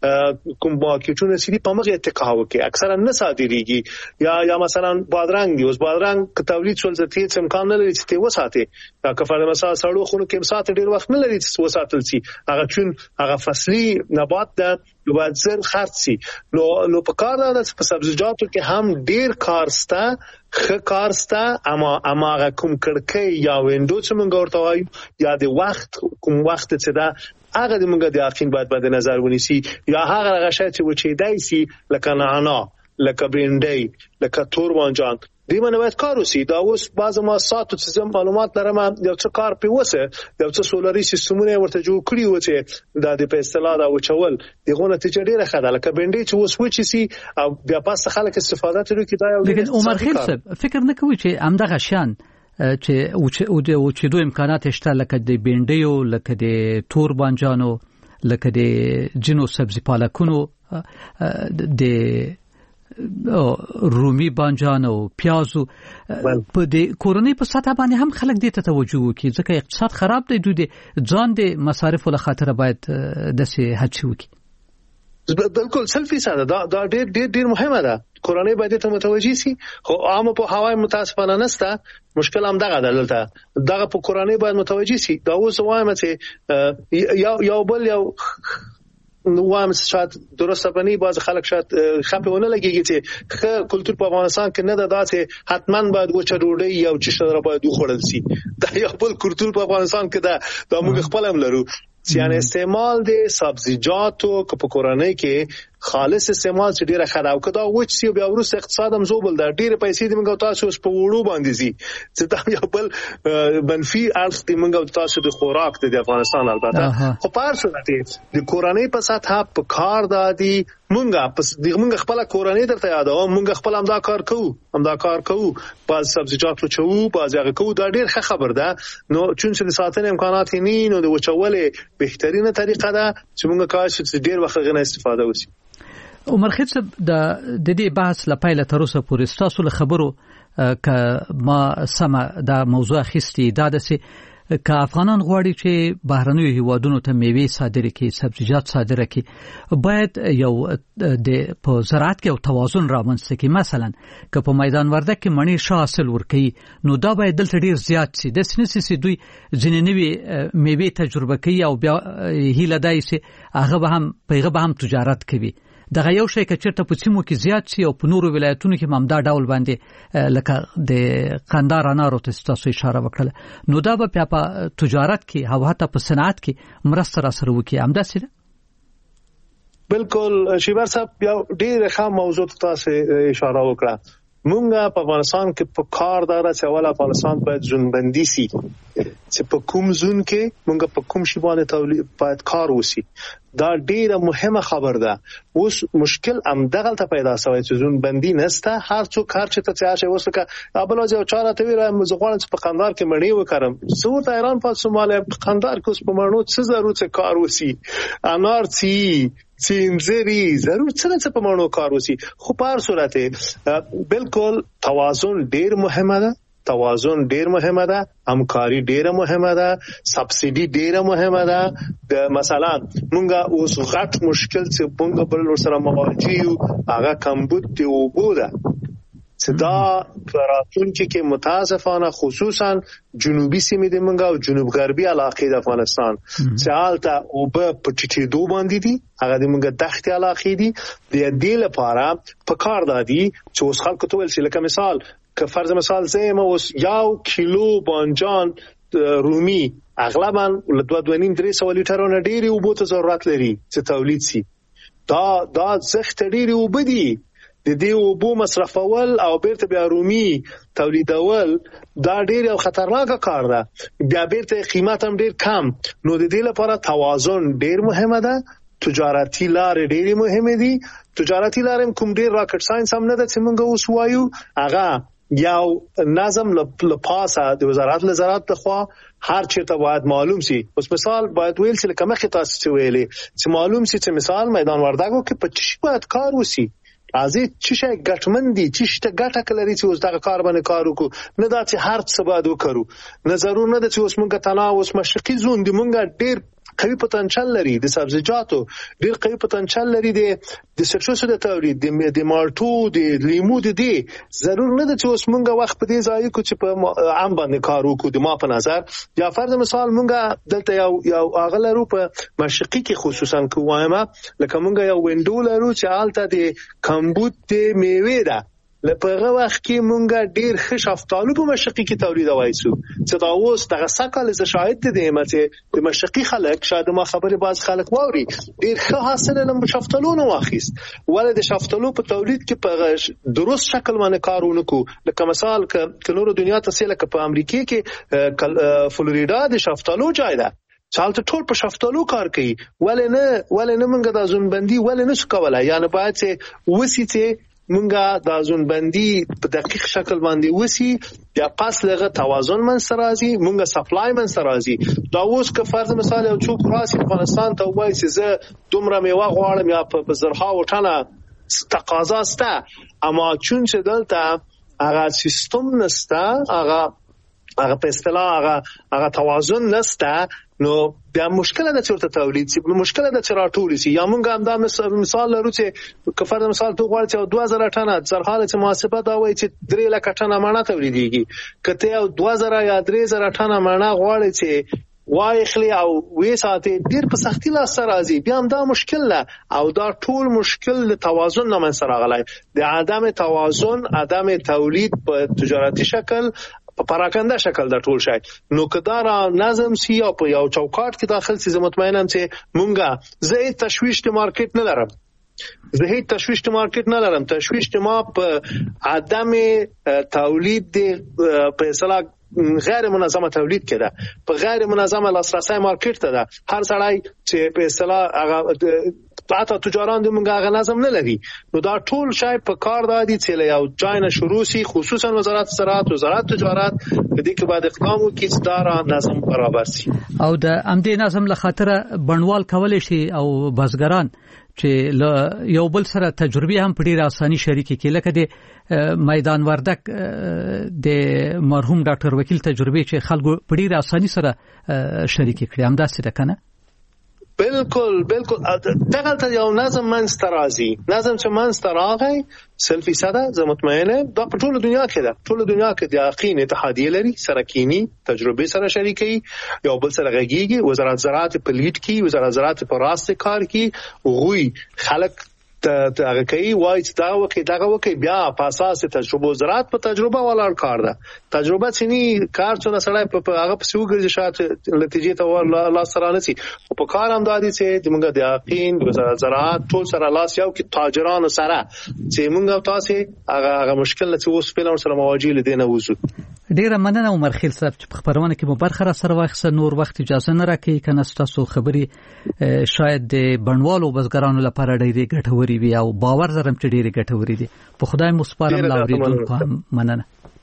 کوم باکیټونه سړي په مغه اتکاو کې اکثرا نه صادریږي یا یا مثلا بادرنګ دی اوس بادرنګ تولید څول ځتې امکان نه لري چې ته وساتې دا کفاره مثلا سړو خونو کې ساعت ډیر وخت نه لري چې وساتل شي هغه چون هغه فصلي نبات ده نو باید زر خرڅ شي نو نو په کار ده په سبزیجاتو کې هم ډیر کارسته خ کارسته اما اما کوم کړکۍ یا وینډو چې موږ ورته وایو یا د وخت کوم وخت چې دا هغه د موږ د یقین باید په نظر ونیسي یا هغه غشای چې وچیدای سي لکه نعناع لکه برنډي لکه تور بانجان دی باندې باید کار وسی دا اوس بعض ما ساتو چې معلومات لرم یو څه کار پیوسه یو څه سولري سیستمونه ورته جوړ کړی و چې دا د په اصطلاح دا وچول دغه نتیجه ډیره ښه ده لکه بنډي چې اوس وچی سي او بیا پاس خلک استفاده کوي کې دا یو لیکن عمر خیل صاحب فکر نه کوي چې همدغه شان چې او د وچېدو امکانات شته لکه د بنډیو لکه د تور بانجانو لکه د جنو سبزی پالکونو د رومي بانجان او پیازو په د کورونی په سطح باندې هم خلک دې ته توجه وکړي ځکه اقتصاد خراب دی دوی د ځان د مصارف له خاطر باید د سي هڅه وکړي بالکل سلفي ساده دا دا ډېر ډېر ډېر مهمه ده کورونی باید ته متوجي سي خو عام په هوای متاسفانه نسته مشکل هم دغه دلته دغه په کورونی باید متوجي سي دا اوس وایم چې یو یو بل یو نو وایم شاید درسته بنی باز خلک شاید خپونه لګیږي چې خ کلچر په افغانستان کې نه ده داسې حتما باید وچه ډوډۍ یا چې شر باید وخوړل شي دا یو بل کلچر په افغانستان کې ده دا موږ خپل هم لرو یعنی استعمال د سبزیجاتو په کورنۍ کې خالص استعمال چې ډیره خراب کړه او وچ سی بیا ورسره اقتصاد هم زوبل دا ډیره پیسې دې موږ تاسو په وړو باندې زی چې دا یو بل منفي اړخ دې موږ تاسو د خوراک د افغانستان البته خو پار څه دي د کورنۍ په سطح په کار دادي مونږه پس دغه خپل کورنۍ درته یادو مونږ خپل هم دا کار کوو هم دا کار کوو باز سبزیجات وچو باز هغه کوو دا ډیر ښه خبر ده نو چون چې د ساتنې امکانات نه نو د وچولې بهترینه طریقه ده چې مونږ کاش چې ډیر وخت غنه استفاده وشي. عمر خیل صاحب د دې بحث لپاره تر اوسه پورې تاسو له خبرو ک ما سم دا موضوع خستي دا د سي که افغانان غواړي چې بهرنیو هیوادونو ته میوه صادره کړي سبزیجات صادره کړي باید یو د په زراعت کې یو توازن رامنځته کړي. مثلا که په میدان وردګ کې مڼې ښه حاصل ورکړي نو دا باید دلته ډیر زیات شي د سنسي سي دوی ځینې نوې میوه تجربه کوي او بیا هیله دای سي هغه به هم پیغه به هم تجارت کوي. دغه یو شی چې چرته په سیمو کې زیات شي او په نورو ولایتونو کې ممدا ډول باندې لکه د قندار انارو ته تاسو اشاره وکړه نو دا به په تجارت کې او حتی په صنعت کې مرسته را سره وکړي همداسې ده. بالکل شیبر صاحب یو ډیر ښه موضوع تاسو اشاره وکړه. مونږه په افغانستان کې په کار دار چې اول افغانستان باید ځونبندي سي چې په کوم ځون کې مونږه په کوم شی باندې تولید باید کار وسی دا ډیره مهمه خبر ده. اوس مشکل هم دغه ته پیدا شوی چې ځونبندي نسته هر څوک هر څه ته چاشه وسکه ابل او چاره ته ویل مزغوان چې په قندار کې مړی وکړم زور د ایران په سوماله په قندار کې اوس په مړنو څه ضرورت څه کار وسی انار سی سینځري ضرورت څه څه په مړنو کار وسی خو په هر صورت بالکل توازن ډیر مهمه ده. توازن ډیر مهمه ده همکاري ډیره مهمه ده سبسيډي ډیره مهمه ده. مثلا مونږه اوس غټ مشکل چې مونږ بل سره مواجه یو هغه کمبود دی او بوده چې دا راتلونکي کې متاسفانه خصوصا جنوبي سیمې د مونږ او جنوب غربي علاقې د افغانستان چې حالته او په پټټي دو باندې دي هغه د مونږ دښتې علاقې دي د دې لپاره په کار دادي چې اوس خلکو ته ول چې لکه مثال که فرض مثال زیم اوس یو کیلو بانجان رومي اغلبا له دوه دوه نیم درې سو لیټرونه ډېری اوبو ته ضرورت لري چې تولید سي. دا دا زخت ډېری اوبه دي د دې اوبو مصرفول او بیرته بیا رومي تولیدول دا ډېر یو خطرناک کار ده. بیا بیرته قیمت هم ډېر کم نو د دې لپاره توازن ډېر مهمه ده. تجارتي لارې ډېرې مهمه دي. تجارتي لارې کوم ډېر راکټ ساينس هم نه ده چې موږ اوس وایو هغه یو نظم لپاسه د وزارت لزراعت ته هر چیرته باید معلوم سي. اوس مثال باید ویل چې لکه مخې تاسو چې ویلې چې معلوم سي چې مثال میدان وردګو کې په چی باید کار وسی ازي چې شي ګټمندي چې شته ګټه کلري چې اوس دغه کار باندې کار وکړو نه دا چې هر څه باید وکړو نه ضرور نه ده چې اوس مونږ تناو اوس مشرقي زون دی مونږ ډیر قوي پوتنشل لري د سبزیجاتو ډیر قوي پوتنشل لري د د سټروسو د تولید د د مالټو د لیمو د دي ضرور نه ده چې اوس مونږه وخت په دې ځای کې چې په عام باندې کار وکړو د ما په نظر یا فرض مثال مونږه دلته یو یو اغلرو په مشرقي کې خصوصا کومه لکه مونږه یو وینډو لرو چې حالت د کمبود د میوه ده لپاره وخت کې مونږه ډیر ښه شفتالو په مشرقي کې تولیدوي سو چې دا اوس دغه سکهاله ز شاهد دي مته د مشرقي خلک شاید ما خبره باز خلک ووري ډیر ښه حاصل لم شفتالو نو واخیست ولې د شفتالو په تولید کې په درست شکل باندې کارونه کو لکه مثال ک نورو دنیا ته سره ک په امریکا کې فلوریدا د شفتالو ځای ده چالت ټول په شفتالو کار کوي ولې نه ولې نه مونږه د ځونبندي ولې نه سکوله یعنی باید چې وسیته مونږه د ځونبندي په دقیق شکل باندې وسی یا پاس لغه توازن من سرازي مونږه سپلای من سرازي دا اوس که فرض مثال یو څوک راسي افغانستان ته وایي چې زه دومره میوه غواړم یا په زرها او ټنه تقاضا سته اما چون چې دلته هغه سیستم نسته هغه هغه په اصطلاح هغه هغه توازن نسته نو بیا مشکل ده چې ورته تولید شي مشکل ده چې راټول شي یا مونږ هم دا مثال لرو چې که فرض مثال تو غواړي چې دوه زره ټنه زرحاله چې محاسبه دا وایي چې درې لک ټنه مڼه تولیدېږي کته یو دوه زره یا درې زره ټنه مڼه غواړي چې وای خلی او وې ساته ډیر په سختي لاس راځي بیا هم دا مشکل نه او دا ټول مشکل د توازن نه من سره غلای د عدم توازن عدم تولید په تجارتي شکل په پراکنده شکل د ټول شای نو کدار نظم سی او په یو چوکاټ کې داخل سي مطمئنم چې مونږه زه تشویش د مارکیټ نه لرم زه هیڅ تشویش د مارکیټ نه لرم. تشویش د ما په عدم تولید په اصطلاح غیر منظمه تولید کړه، په غیر منظمه لاسرسي مارکیټ ته ده. هر سړی چې په اصطلاح هغه حتی تجاران د موږ هغه نظم نه لري. نو دا ټول شای په کار دادي چې له یو ځای نه شروع شي، خصوصا وزارت زراعت، وزارت تجارت د دې کې بعد اقدام وکړي چې دا نظم برابر شي. او د امدې نظم له خاطر بڼوال کولای شي او بزګران چې له یو بل سره تجربه هم په ډیره اساني شریکي کړي، لکه د میدان وردک د مرحوم ډاکټر وکیل تجربه چې خلکو په ډیره اساني سره شریکي کړي، هم داسې ده کنه؟ بالکل بالکل. دغه ته یو نظم منځته راځي، نظم چې منځته راغی سل فیصده زه مطمئنه دا په ټوله دنیا کې ده. ټوله دنیا کې د یقین اتحادیه لري، سره کینی تجربه سره شریکي، یو بل سره غږیږي. وزارت زراعت په لیډ کې، وزارت زراعت په راست کار کې غوي خلک ته هغه کوي وایي چې دا وکي دا وکي، بیا په اساس تجربه زراعت په تجربه ولاړ کار ده. تجربه چې کار څونه سړی په هغه په سوګرځي شاته نتیجې ته لاس سره نسی، او په کار هم دادي چې موږ د یقین وزارت زراعت ټول سره لاس یو کې تاجرانو سره چې موږ تاسو هغه هغه مشکل نه چې اوس په سره مواجه لیدنه وځو. ډیره مننه عمر خیل صاحب چې په خبرونه کې مو برخه را سره واخیسته. نور وخت اجازه نه راکړي کنه تاسو خبري شاید د بڼوالو بزګرانو لپاره ډیره ګټوري وي او باور زرم چې ډیره ګټوري دي. په خدای مو سپارم لاوري دونکو مننه.